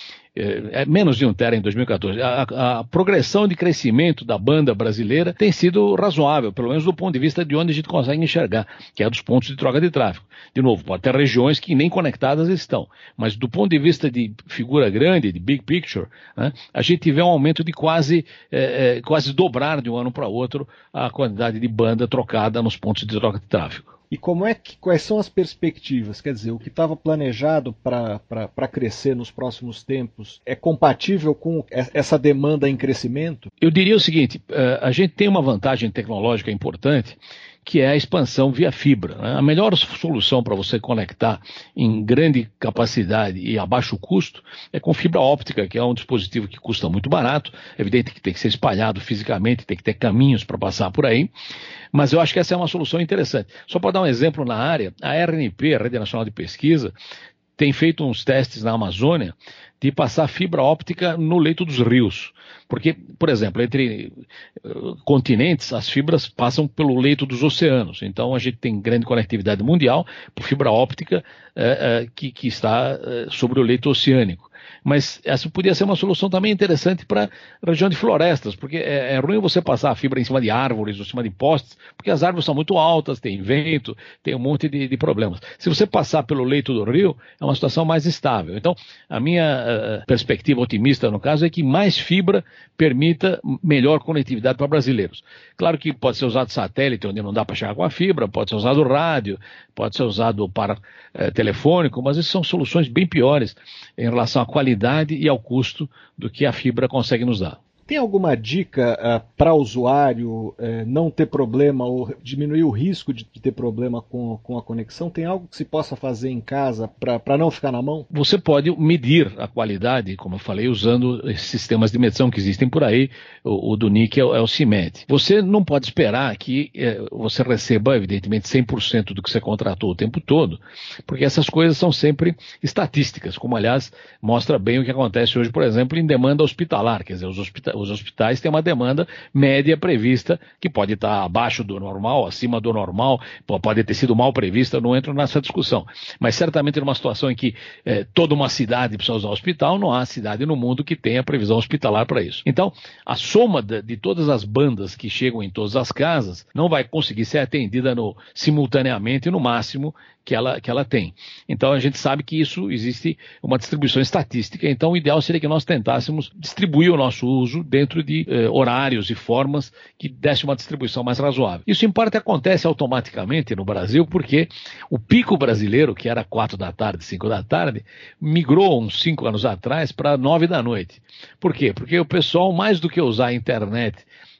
é menos de um tera em dois mil e quatorze. A, a progressão de crescimento da banda brasileira tem sido razoável, pelo menos do ponto de vista de onde a gente consegue enxergar, que é dos pontos de troca de tráfego. De novo, pode ter regiões que nem conectadas estão, mas do ponto de vista de figura grande, de big picture, né, a gente vê um aumento de quase, é, é, quase dobrar de um ano para outro a quantidade de banda trocada nos pontos de troca de tráfego.
E como é que, quais são as perspectivas? Quer dizer, o que estava planejado para crescer nos próximos tempos é compatível com essa demanda em crescimento?
Eu diria o seguinte, a gente tem uma vantagem tecnológica importante, que é a expansão via fibra, né? A melhor solução para você conectar em grande capacidade e a baixo custo é com fibra óptica, que é um dispositivo que custa muito barato. É evidente que tem que ser espalhado fisicamente, tem que ter caminhos para passar por aí, mas eu acho que essa é uma solução interessante. Só para dar um exemplo na área, a R N P, a Rede Nacional de Pesquisa, tem feito uns testes na Amazônia de passar fibra óptica no leito dos rios. Porque, por exemplo, entre uh, continentes, as fibras passam pelo leito dos oceanos. Então, a gente tem grande conectividade mundial por fibra óptica uh, uh, que, que está uh, sobre o leito oceânico. Mas essa podia ser uma solução também interessante para a região de florestas, porque é, é ruim você passar a fibra em cima de árvores ou em cima de postes, porque as árvores são muito altas, tem vento, tem um monte de, de problemas. Se você passar pelo leito do rio, é uma situação mais estável. Então, a minha uh, perspectiva otimista, no caso, é que mais fibra permita melhor conectividade para brasileiros. Claro que pode ser usado satélite, onde não dá para chegar com a fibra, pode ser usado rádio, pode ser usado para uh, telefônico, mas essas são soluções bem piores em relação à qualidade e ao custo do que a fibra consegue nos dar.
Tem alguma dica uh, para o usuário uh, não ter problema ou diminuir o risco de ter problema com, com a conexão? Tem algo que se possa fazer em casa para não ficar na mão?
Você pode medir a qualidade, como eu falei, usando esses sistemas de medição que existem por aí. O, o do N I C é, é o CIMED. Você não pode esperar que eh, você receba, evidentemente, cem por cento do que você contratou o tempo todo, porque essas coisas são sempre estatísticas, como, aliás, mostra bem o que acontece hoje, por exemplo, em demanda hospitalar. Quer dizer, os hospitais Os hospitais têm uma demanda média prevista que pode estar abaixo do normal, acima do normal, pode ter sido mal prevista, eu não entro nessa discussão. Mas certamente numa situação em que eh, toda uma cidade precisa usar hospital, não há cidade no mundo que tenha previsão hospitalar para isso. Então, a soma de, de todas as bandas que chegam em todas as casas não vai conseguir ser atendida no, simultaneamente no máximo que ela, que ela tem. Então a gente sabe que isso existe uma distribuição estatística, então o ideal seria que nós tentássemos distribuir o nosso uso dentro de eh, horários e formas que desse uma distribuição mais razoável. Isso em parte acontece automaticamente no Brasil, porque o pico brasileiro, que era quatro da tarde, cinco da tarde, migrou uns cinco anos atrás para nove da noite. Por quê? Porque o pessoal, mais do que usar a internet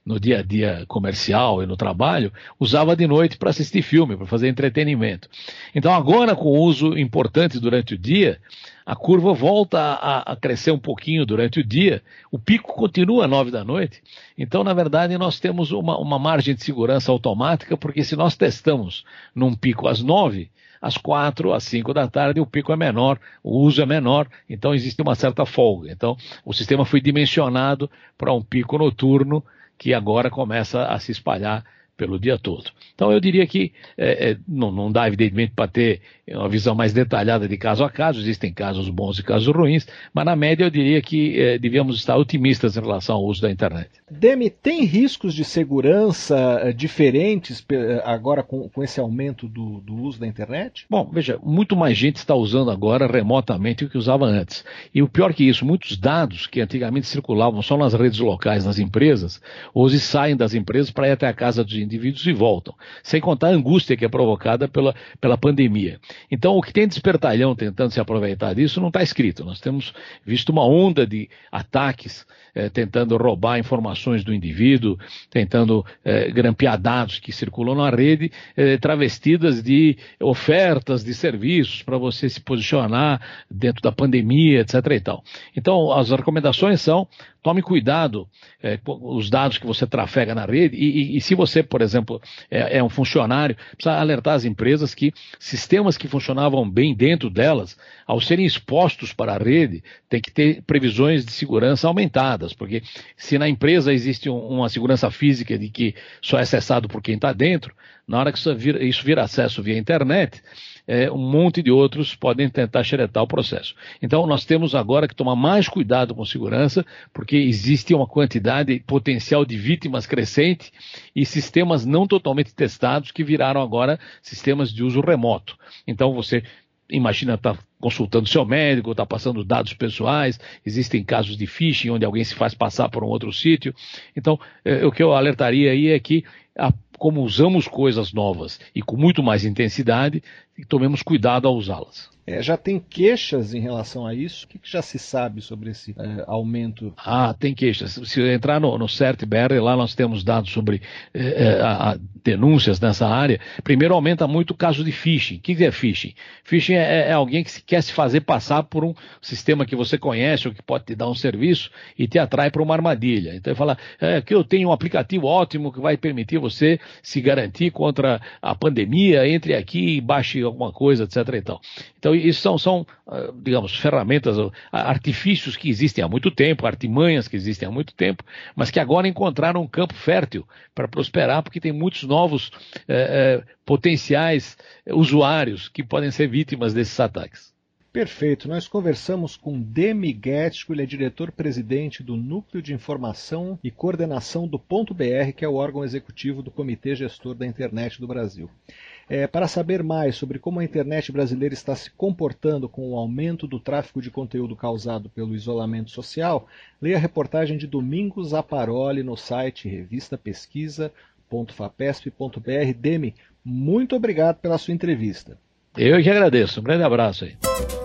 no dia a dia comercial e no trabalho, usava de noite para assistir filme, para fazer entretenimento. Então agora, com o uso importante durante o dia, a curva volta a, a crescer um pouquinho durante o dia, o pico continua às nove da noite, então na verdade nós temos uma, uma margem de segurança automática, porque se nós testamos num pico às nove, às quatro, às cinco da tarde o pico é menor, o uso é menor, então existe uma certa folga. Então o sistema foi dimensionado para um pico noturno que agora começa a se espalhar pelo dia todo. Então eu diria que é, é, não, não dá evidentemente para ter uma visão mais detalhada de caso a caso, existem casos bons e casos ruins, mas na média eu diria que é, devíamos estar otimistas em relação ao uso da internet.
Demi, tem riscos de segurança é, diferentes agora com, com esse aumento do, do uso da internet?
Bom, veja, muito mais gente está usando agora remotamente do que usava antes. E o pior que isso, muitos dados que antigamente circulavam só nas redes locais, nas empresas, hoje saem das empresas para ir até a casa dos indivíduos e voltam. Sem contar a angústia que é provocada pela, pela pandemia. Então, o que tem de espertalhão tentando se aproveitar disso não está escrito. Nós temos visto uma onda de ataques eh, tentando roubar informações do indivíduo, tentando eh, grampear dados que circulam na rede, eh, travestidas de ofertas de serviços para você se posicionar dentro da pandemia, etc e tal. Então, as recomendações são: tome cuidado eh, com os dados que você trafega na rede e, e, e se você, por exemplo, é, é um funcionário, precisa alertar as empresas que sistemas que funcionavam bem dentro delas, ao serem expostos para a rede, tem que ter previsões de segurança aumentadas, porque se na empresa existe um, uma segurança física de que só é acessado por quem está dentro, na hora que isso vira, isso vira acesso via internet, É, um monte de outros podem tentar xeretar o processo. Então nós temos agora que tomar mais cuidado com segurança, porque existe uma quantidade potencial de vítimas crescente e sistemas não totalmente testados que viraram agora sistemas de uso remoto. Então você imagina estar tá consultando seu médico, está passando dados pessoais, existem casos de phishing onde alguém se faz passar por um outro sítio. Então é, o que eu alertaria aí é que a como usamos coisas novas e com muito mais intensidade, tomemos cuidado ao usá-las.
É, já tem queixas em relação a isso? O que, que já se sabe sobre esse é, aumento?
Ah, tem queixas. Se entrar no, no CERT-B R, lá nós temos dados sobre é, a, a denúncias nessa área. Primeiro, aumenta muito o caso de phishing. O que é phishing? Phishing é, é alguém que se, quer se fazer passar por um sistema que você conhece ou que pode te dar um serviço e te atrai para uma armadilha. Então ele fala é, que eu tenho um aplicativo ótimo que vai permitir você se garantir contra a pandemia, entre aqui e baixe alguma coisa, etc e tal. Então isso são, são, digamos, ferramentas, artifícios que existem há muito tempo, artimanhas que existem há muito tempo, mas que agora encontraram um campo fértil para prosperar, porque tem muitos novos eh, potenciais usuários que podem ser vítimas desses ataques.
Perfeito. Nós conversamos com Demi Guettico, ele é diretor-presidente do Núcleo de Informação e Coordenação do Ponto B R, que é o órgão executivo do Comitê Gestor da Internet do Brasil. É, para saber mais sobre como a internet brasileira está se comportando com o aumento do tráfego de conteúdo causado pelo isolamento social, leia a reportagem de Domingos Aparoli no site revista pesquisa ponto fapesp ponto b r. Demi, muito obrigado pela sua entrevista.
Eu que agradeço. Um grande abraço aí.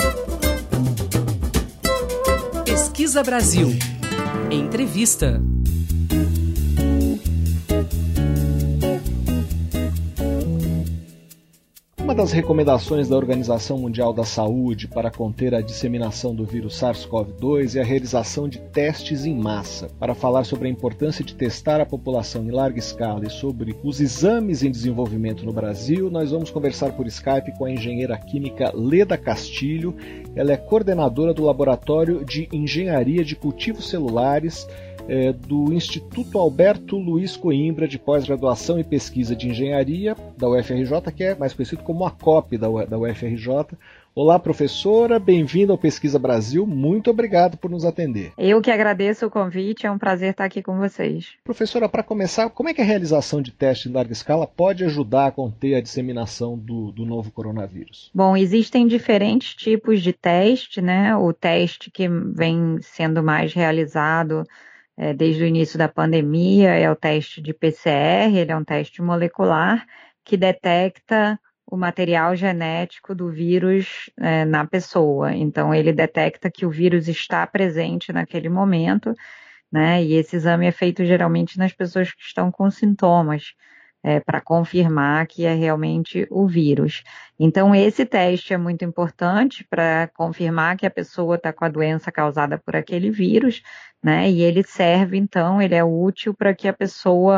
Pesquisa Brasil. Entrevista.
Uma das recomendações da Organização Mundial da Saúde para conter a disseminação do vírus SARS-CoV dois é a realização de testes em massa. Para falar sobre a importância de testar a população em larga escala e sobre os exames em desenvolvimento no Brasil, nós vamos conversar por Skype com a engenheira química Leda Castilho. Ela é coordenadora do Laboratório de Engenharia de Cultivos Celulares É, do Instituto Alberto Luiz Coimbra de Pós-Graduação e Pesquisa de Engenharia da U F R J, que é mais conhecido como a COP da, U, da U F R J. Olá, professora, bem-vinda ao Pesquisa Brasil, muito obrigado por nos atender.
Eu que agradeço o convite, é um prazer estar aqui com vocês.
Professora, para começar, como é que a realização de testes em larga escala pode ajudar a conter a disseminação do, do novo coronavírus?
Bom, existem diferentes tipos de teste, né? O teste que vem sendo mais realizado É, desde o início da pandemia é o teste de P C R, ele é um teste molecular que detecta o material genético do vírus é, na pessoa. Então, ele detecta que o vírus está presente naquele momento, né? E esse exame é feito geralmente nas pessoas que estão com sintomas, é, para confirmar que é realmente o vírus. Então, esse teste é muito importante para confirmar que a pessoa está com a doença causada por aquele vírus, né? E ele serve, então, ele é útil para que a pessoa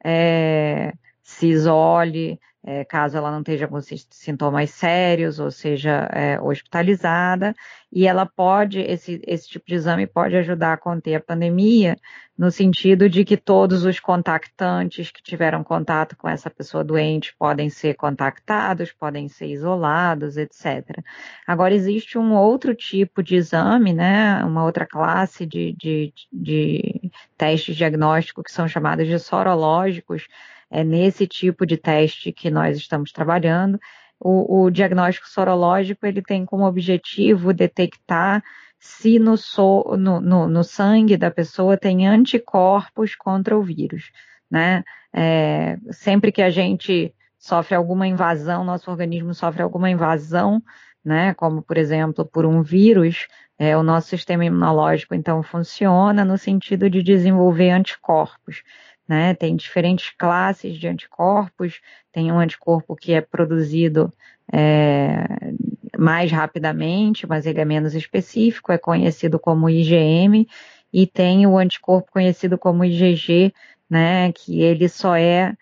é, se isole, é, caso ela não esteja com sintomas sérios, ou seja, é, hospitalizada, e ela pode, esse, esse tipo de exame pode ajudar a conter a pandemia, no sentido de que todos os contactantes que tiveram contato com essa pessoa doente podem ser contactados, podem ser isolados, etcétera. Agora, existe um outro tipo de exame, né, uma outra classe de, de, de testes diagnósticos que são chamados de sorológicos. É nesse tipo de teste que nós estamos trabalhando. O, o diagnóstico sorológico, ele tem como objetivo detectar se no, so, no, no, no sangue da pessoa tem anticorpos contra o vírus, né? É, sempre que a gente sofre alguma invasão, nosso organismo sofre alguma invasão, né? Como, por exemplo, por um vírus, é, o nosso sistema imunológico, então, funciona no sentido de desenvolver anticorpos. Né? Tem diferentes classes de anticorpos, tem um anticorpo que é produzido é, mais rapidamente, mas ele é menos específico, é conhecido como I G M, e tem o anticorpo conhecido como I G G, né? Que ele só é,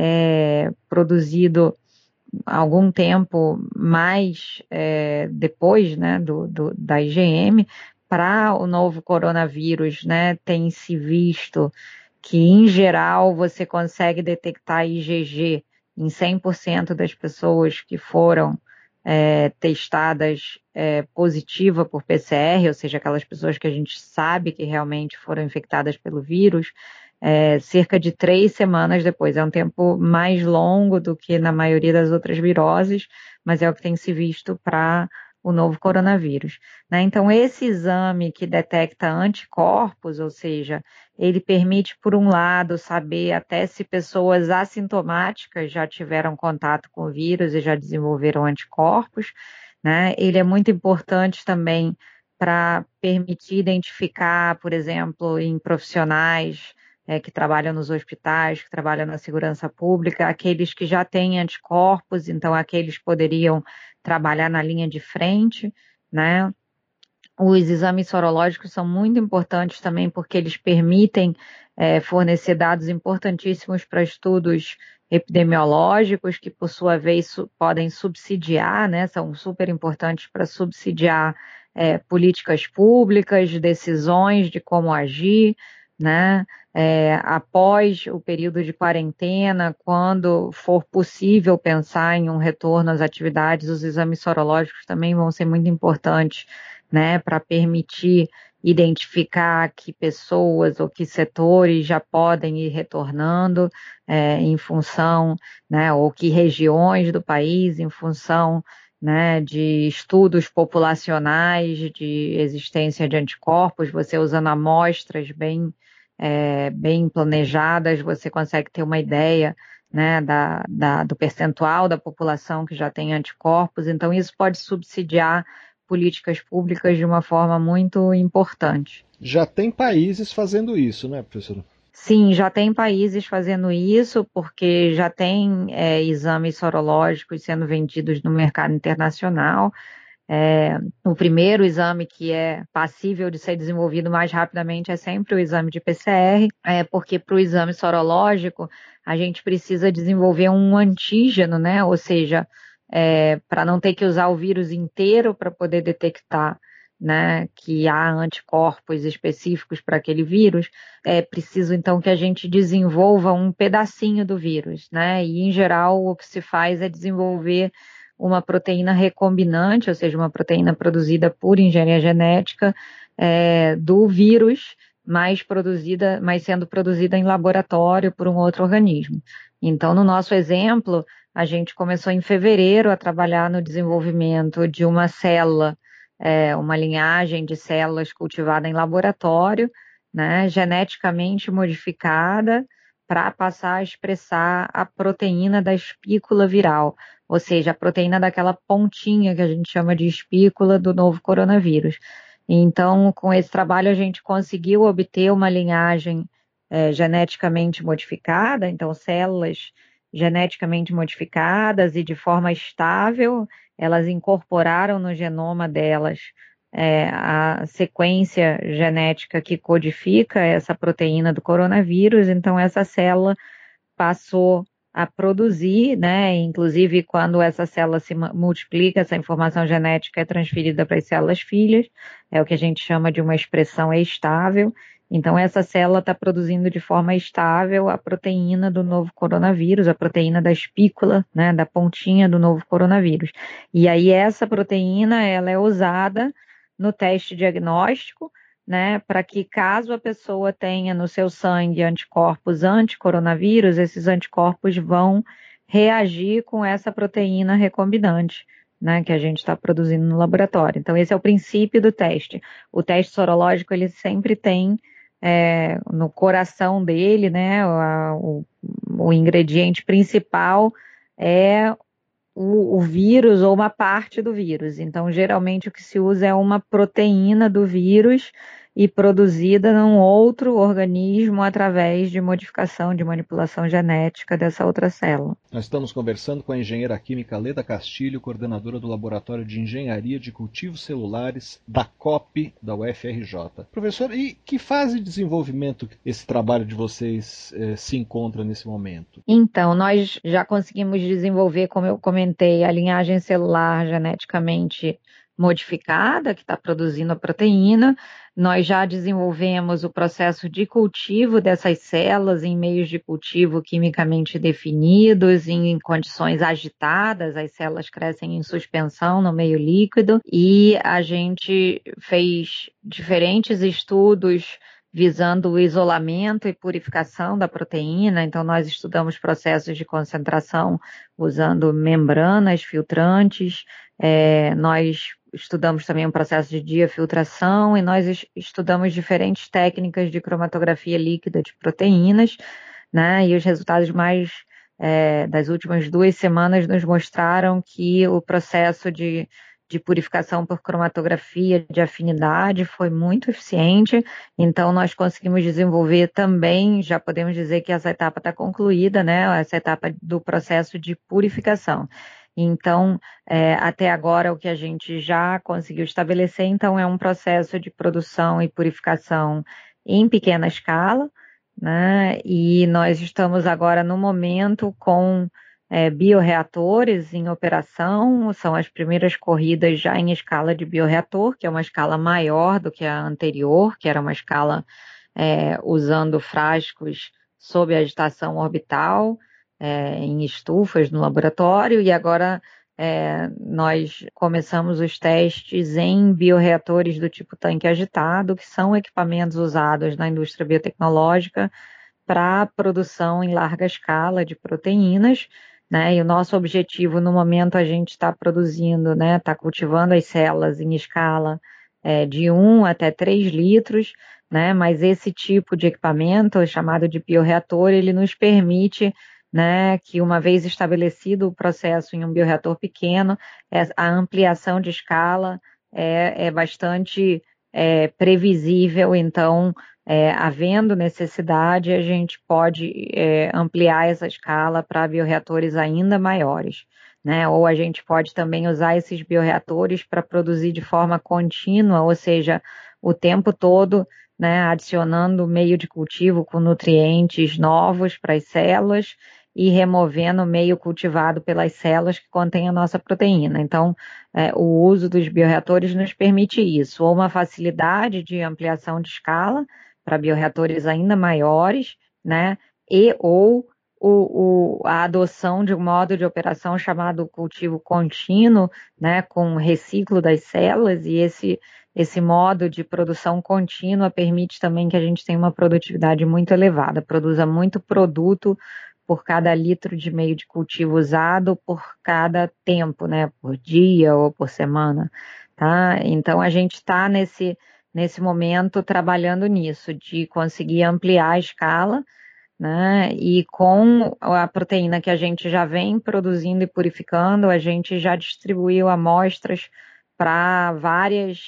é produzido algum tempo mais é, depois, né, do, do, da I G M. Para o novo coronavírus, né, tem se visto que, em geral, você consegue detectar I G G em cem por cento das pessoas que foram é, testadas é, positiva por P C R, ou seja, aquelas pessoas que a gente sabe que realmente foram infectadas pelo vírus, é, cerca de três semanas depois. É um tempo mais longo do que na maioria das outras viroses, mas é o que tem se visto para o novo coronavírus, né? Então, esse exame que detecta anticorpos, ou seja, ele permite, por um lado, saber até se pessoas assintomáticas já tiveram contato com o vírus e já desenvolveram anticorpos, né? Ele é muito importante também para permitir identificar, por exemplo, em profissionais é, que trabalham nos hospitais, que trabalham na segurança pública, aqueles que já têm anticorpos, então aqueles poderiam trabalhar na linha de frente, né? Os exames sorológicos são muito importantes também porque eles permitem é, fornecer dados importantíssimos para estudos epidemiológicos, que por sua vez su- podem subsidiar, né? São super importantes para subsidiar é, políticas públicas, decisões de como agir, né? É, após o período de quarentena, quando for possível pensar em um retorno às atividades, os exames sorológicos também vão ser muito importantes, né, para permitir identificar que pessoas ou que setores já podem ir retornando é, em função, né, ou que regiões do país, em função, né, de estudos populacionais de existência de anticorpos. Você usando amostras bem É, bem planejadas, você consegue ter uma ideia, né, da, da, do percentual da população que já tem anticorpos. Então, isso pode subsidiar políticas públicas de uma forma muito importante.
Já tem países fazendo isso, né, professora?
Sim, já tem países fazendo isso, porque já tem é, exames sorológicos sendo vendidos no mercado internacional. É, o primeiro exame que é passível de ser desenvolvido mais rapidamente é sempre o exame de P C R, é, porque para o exame sorológico a gente precisa desenvolver um antígeno, né? Ou seja, é, para não ter que usar o vírus inteiro para poder detectar, né, que há anticorpos específicos para aquele vírus, é preciso então que a gente desenvolva um pedacinho do vírus, né? E em geral o que se faz é desenvolver uma proteína recombinante, ou seja, uma proteína produzida por engenharia genética é, do vírus, mas produzida, mas sendo produzida em laboratório por um outro organismo. Então, no nosso exemplo, a gente começou em fevereiro a trabalhar no desenvolvimento de uma célula, é, uma linhagem de células cultivada em laboratório, né, geneticamente modificada, para passar a expressar a proteína da espícula viral, ou seja, a proteína daquela pontinha que a gente chama de espícula do novo coronavírus. Então, com esse trabalho, a gente conseguiu obter uma linhagem é, geneticamente modificada, então células geneticamente modificadas e de forma estável, elas incorporaram no genoma delas é, a sequência genética que codifica essa proteína do coronavírus, então essa célula passou a produzir, né? Inclusive quando essa célula se multiplica, essa informação genética é transferida para as células filhas, é o que a gente chama de uma expressão estável. Então essa célula está produzindo de forma estável a proteína do novo coronavírus, a proteína da espícula, né? Da pontinha do novo coronavírus. E aí essa proteína, ela é usada no teste diagnóstico, né, para que caso a pessoa tenha no seu sangue anticorpos anti-coronavírus, esses anticorpos vão reagir com essa proteína recombinante, né, que a gente está produzindo no laboratório. Então, esse é o princípio do teste. O teste sorológico, ele sempre tem é, no coração dele, né, o, o ingrediente principal é O, o vírus ou uma parte do vírus. Então, geralmente o que se usa é uma proteína do vírus e produzida num outro organismo através de modificação, de manipulação genética dessa outra célula.
Nós estamos conversando com a engenheira química Leda Castilho, coordenadora do Laboratório de Engenharia de Cultivos Celulares da C O P da U F R J. Professor, e que fase de desenvolvimento esse trabalho de vocês eh, se encontra nesse momento?
Então, nós já conseguimos desenvolver, como eu comentei, a linhagem celular geneticamente modificada, que está produzindo a proteína. Nós já desenvolvemos o processo de cultivo dessas células em meios de cultivo quimicamente definidos, em condições agitadas, as células crescem em suspensão no meio líquido, e a gente fez diferentes estudos visando o isolamento e purificação da proteína. Então, nós estudamos processos de concentração usando membranas filtrantes, é, nós estudamos também um processo de diafiltração e nós estudamos diferentes técnicas de cromatografia líquida de proteínas, né? E os resultados mais é, das últimas duas semanas nos mostraram que o processo de de purificação por cromatografia de afinidade foi muito eficiente, então nós conseguimos desenvolver também, já podemos dizer que essa etapa está concluída, né, essa etapa do processo de purificação. Então, é, até agora o que a gente já conseguiu estabelecer, então, é um processo de produção e purificação em pequena escala, né, e nós estamos agora no momento com É, bioreatores em operação, são as primeiras corridas já em escala de bioreator, que é uma escala maior do que a anterior, que era uma escala é, usando frascos sob agitação orbital, é, em estufas no laboratório, e agora é, nós começamos os testes em bioreatores do tipo tanque agitado, que são equipamentos usados na indústria biotecnológica para produção em larga escala de proteínas, né? E o nosso objetivo no momento a gente está produzindo, né? Está cultivando as células em escala é, de um até três litros, né? Mas esse tipo de equipamento, chamado de bioreator, ele nos permite, né, que uma vez estabelecido o processo em um bioreator pequeno, a ampliação de escala é, é bastante é, previsível, então É, havendo necessidade, a gente pode é, ampliar essa escala para bioreatores ainda maiores, né? Ou a gente pode também usar esses bioreatores para produzir de forma contínua, ou seja, o tempo todo, né, adicionando meio de cultivo com nutrientes novos para as células e removendo o meio cultivado pelas células que contém a nossa proteína. Então, é, o uso dos bioreatores nos permite isso, ou uma facilidade de ampliação de escala para bioreatores ainda maiores, né, e ou o, o, a adoção de um modo de operação chamado cultivo contínuo, né, com reciclo das células, e esse, esse modo de produção contínua permite também que a gente tenha uma produtividade muito elevada, produza muito produto por cada litro de meio de cultivo usado, por cada tempo, né, por dia ou por semana, tá? Então a gente está nesse nesse momento trabalhando nisso, de conseguir ampliar a escala, né? E com a proteína que a gente já vem produzindo e purificando, a gente já distribuiu amostras para várias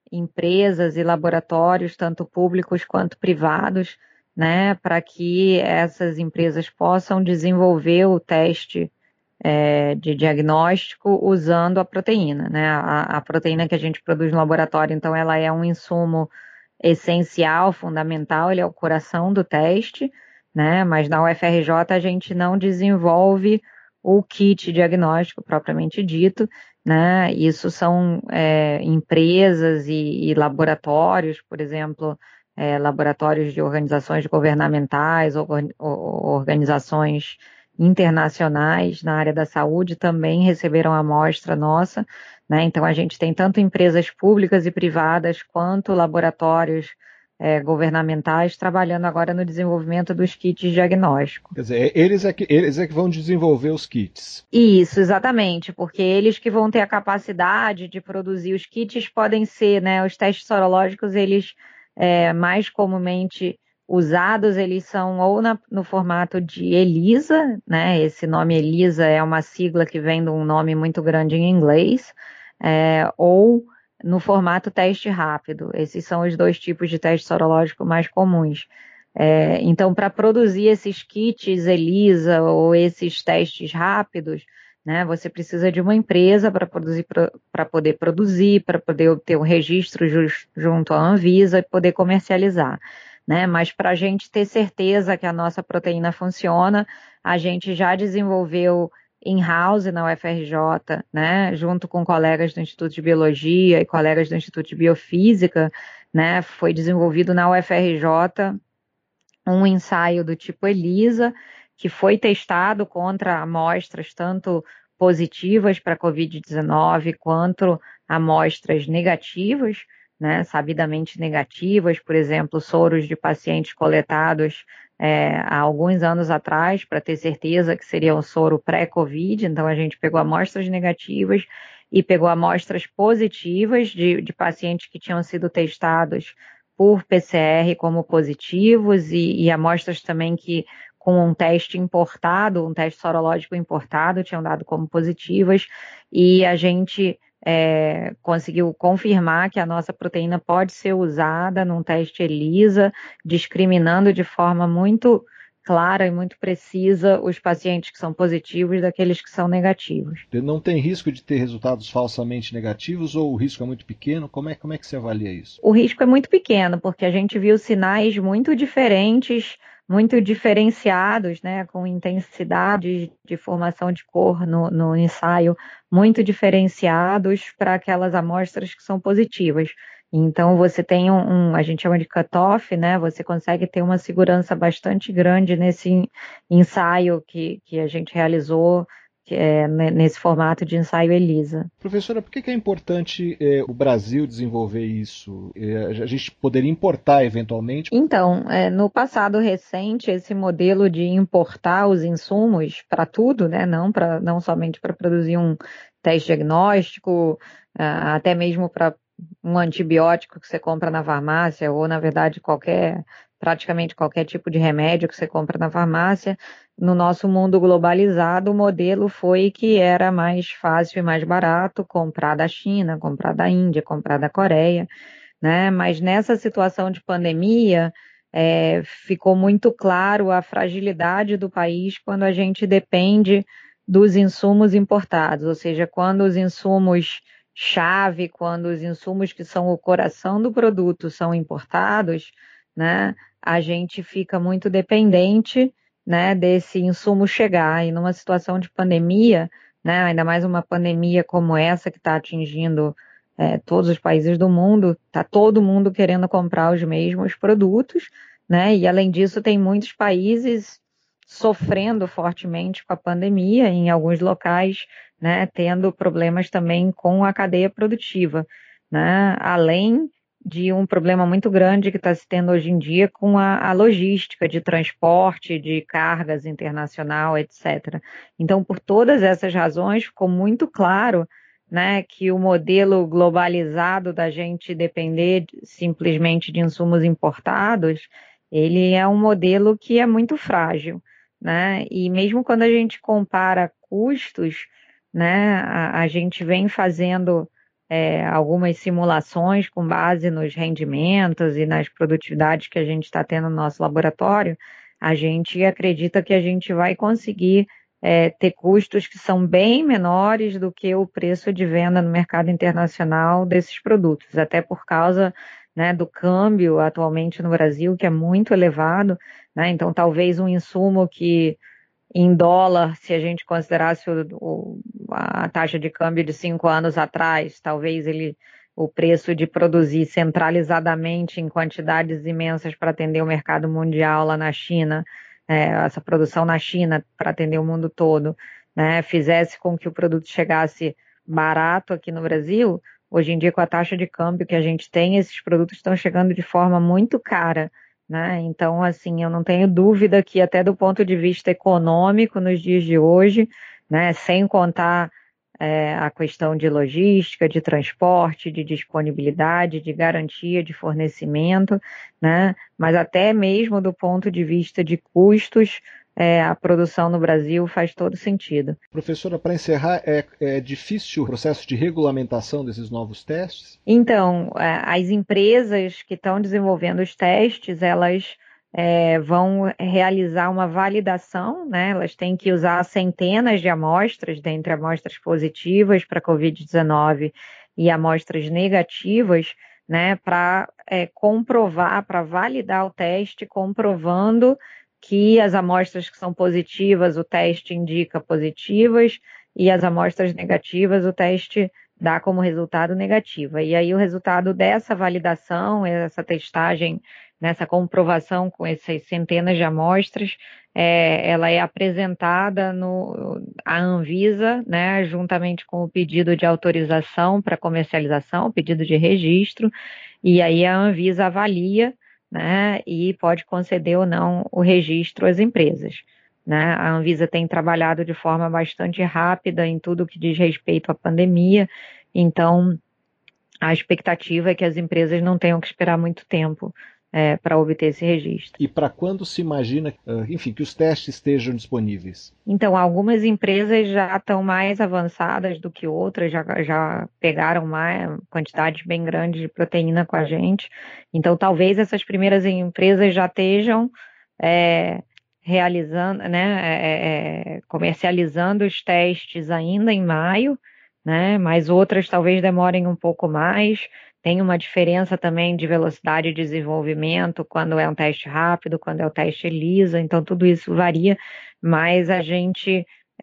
empresas e laboratórios, tanto públicos quanto privados, né, para que essas empresas possam desenvolver o teste é, de diagnóstico usando a proteína, né? A, a proteína que a gente produz no laboratório, então, ela é um insumo essencial, fundamental, ele é o coração do teste, né? Mas na U F R J a gente não desenvolve o kit diagnóstico propriamente dito, né? Isso são é, empresas e, e laboratórios, por exemplo, é, laboratórios de organizações governamentais ou, ou organizações internacionais na área da saúde também receberam a amostra nossa, né? Então a gente tem tanto empresas públicas e privadas quanto laboratórios é, governamentais trabalhando agora no desenvolvimento dos kits diagnósticos.
Quer dizer, eles é, que, eles é que vão desenvolver os kits.
Isso, exatamente, porque eles que vão ter a capacidade de produzir os kits podem ser, né, os testes sorológicos, eles é, mais comumente usados, eles são ou na, no formato de ELISA, né, esse nome ELISA é uma sigla que vem de um nome muito grande em inglês, é, ou no formato teste rápido. Esses são os dois tipos de teste sorológico mais comuns. É, então, para produzir esses kits ELISA ou esses testes rápidos, né, você precisa de uma empresa para produzir, para poder produzir, para poder obter um registro just, junto à Anvisa e poder comercializar. Né? Mas para a gente ter certeza que a nossa proteína funciona, a gente já desenvolveu in-house na U F R J, né? Junto com colegas do Instituto de Biologia e colegas do Instituto de Biofísica, né? Foi desenvolvido na U F R J um ensaio do tipo ELISA, que foi testado contra amostras tanto positivas para covid dezenove quanto amostras negativas, né, sabidamente negativas, por exemplo, soros de pacientes coletados é, há alguns anos atrás, para ter certeza que seria um soro pré-Covid. Então, a gente pegou amostras negativas e pegou amostras positivas de, de pacientes que tinham sido testados por P C R como positivos e, e amostras também que com um teste importado, um teste sorológico importado, tinham dado como positivas, e a gente É, conseguiu confirmar que a nossa proteína pode ser usada num teste ELISA, discriminando de forma muito clara e muito precisa os pacientes que são positivos daqueles que são negativos.
Não tem risco de ter resultados falsamente negativos ou o risco é muito pequeno? Como é, como é que você avalia isso?
O risco é muito pequeno, porque a gente viu sinais muito diferentes, muito diferenciados, né, com intensidade de formação de cor no, no ensaio, muito diferenciados para aquelas amostras que são positivas. Então, você tem um, um, a gente chama de cutoff, né, você consegue ter uma segurança bastante grande nesse ensaio que, que a gente realizou, que é nesse formato de ensaio ELISA.
Professora, por que é importante é, o Brasil desenvolver isso? É, a gente poderia importar eventualmente?
Então, é, no passado recente, esse modelo de importar os insumos para tudo, né, não, pra, não somente para produzir um teste diagnóstico, até mesmo para um antibiótico que você compra na farmácia, ou na verdade qualquer, praticamente qualquer tipo de remédio que você compra na farmácia, no nosso mundo globalizado, o modelo foi que era mais fácil e mais barato comprar da China, comprar da Índia, comprar da Coreia, né? Mas nessa situação de pandemia, é, ficou muito claro a fragilidade do país quando a gente depende dos insumos importados, ou seja, quando os insumos chave, quando os insumos que são o coração do produto são importados, né, a gente fica muito dependente, né, desse insumo chegar. E numa situação de pandemia, né, ainda mais uma pandemia como essa que está atingindo é, todos os países do mundo, está todo mundo querendo comprar os mesmos produtos, né, e além disso tem muitos países sofrendo fortemente com a pandemia, em alguns locais, né, tendo problemas também com a cadeia produtiva, né, além de um problema muito grande que está se tendo hoje em dia com a, a logística de transporte, de cargas internacional, etcétera. Então, por todas essas razões, ficou muito claro, né, que o modelo globalizado da gente depender simplesmente de insumos importados, ele é um modelo que é muito frágil, né, e mesmo quando a gente compara custos, né, a, a gente vem fazendo é, algumas simulações com base nos rendimentos e nas produtividades que a gente está tendo no nosso laboratório, a gente acredita que a gente vai conseguir é, ter custos que são bem menores do que o preço de venda no mercado internacional desses produtos, até por causa, né, do câmbio atualmente no Brasil, que é muito elevado, né? Então talvez um insumo que em dólar, se a gente considerasse o, o, a taxa de câmbio de cinco anos atrás, talvez ele, o preço de produzir centralizadamente em quantidades imensas para atender o mercado mundial lá na China, é, essa produção na China para atender o mundo todo, né, fizesse com que o produto chegasse barato aqui no Brasil. Hoje em dia, com a taxa de câmbio que a gente tem, esses produtos estão chegando de forma muito cara, né? Então, assim, eu não tenho dúvida que até do ponto de vista econômico nos dias de hoje, né, sem contar é, a questão de logística, de transporte, de disponibilidade, de garantia de fornecimento, né, mas até mesmo do ponto de vista de custos, É, a produção no Brasil faz todo sentido.
Professora, para encerrar, é, é difícil o processo de regulamentação desses novos testes?
Então, as empresas que estão desenvolvendo os testes, elas é, vão realizar uma validação, né? Elas têm que usar centenas de amostras, dentre amostras positivas para covid dezenove e amostras negativas, né? Para é, comprovar, para validar o teste, comprovando que as amostras que são positivas, o teste indica positivas, e as amostras negativas, o teste dá como resultado negativo. E aí o resultado dessa validação, essa testagem, nessa comprovação com essas centenas de amostras, é, ela é apresentada no, à Anvisa, né, juntamente com o pedido de autorização para comercialização, o pedido de registro, e aí a Anvisa avalia, né, e pode conceder ou não o registro às empresas, né? A Anvisa tem trabalhado de forma bastante rápida em tudo que diz respeito à pandemia, então a expectativa é que as empresas não tenham que esperar muito tempo é, para obter esse registro.
E para quando se imagina, enfim, que os testes estejam disponíveis?
Então, algumas empresas já estão mais avançadas do que outras, já, já pegaram mais quantidades bem grandes de proteína com a gente. Então, talvez essas primeiras empresas já estejam é, realizando, né, é, é, comercializando os testes ainda em maio, né, mas outras talvez demorem um pouco mais. Tem uma diferença também de velocidade de desenvolvimento, quando é um teste rápido, quando é o teste ELISA, então tudo isso varia, mas a gente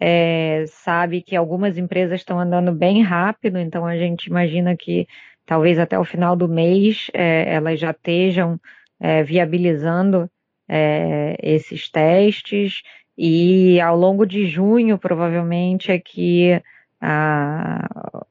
é, sabe que algumas empresas estão andando bem rápido, então a gente imagina que talvez até o final do mês é, elas já estejam é, viabilizando é, esses testes, e ao longo de junho provavelmente é que a...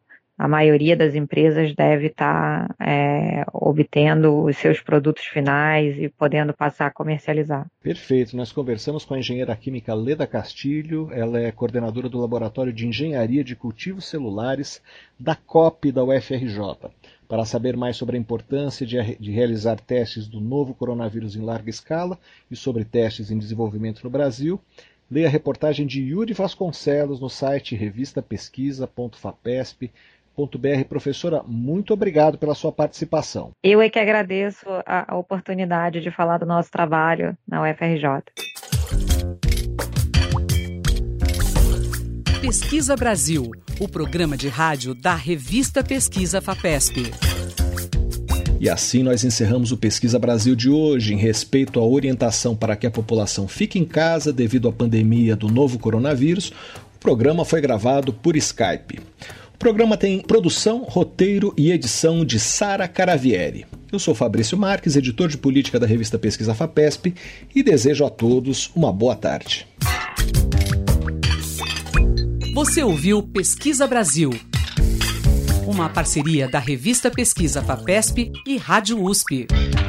a maioria das empresas deve estar é, obtendo os seus produtos finais e podendo passar a comercializar.
Perfeito. Nós conversamos com a engenheira química Leda Castilho, ela é coordenadora do Laboratório de Engenharia de Cultivos Celulares da C O P da U F R J. Para saber mais sobre a importância de, de realizar testes do novo coronavírus em larga escala e sobre testes em desenvolvimento no Brasil, leia a reportagem de Yuri Vasconcelos no site revista pesquisa ponto fapesp ponto br. Professora, muito obrigado pela sua participação.
Eu é que agradeço a, a oportunidade de falar do nosso trabalho na U F R J.
Pesquisa Brasil, o programa de rádio da revista Pesquisa Fapesp.
E assim nós encerramos o Pesquisa Brasil de hoje, em respeito à orientação para que a população fique em casa devido à pandemia do novo coronavírus. O programa foi gravado por Skype. O programa tem produção, roteiro e edição de Sara Caravieri. Eu sou Fabrício Marques, editor de política da revista Pesquisa Fapesp, e desejo a todos uma boa tarde.
Você ouviu Pesquisa Brasil, uma parceria da revista Pesquisa Fapesp e Rádio U S P.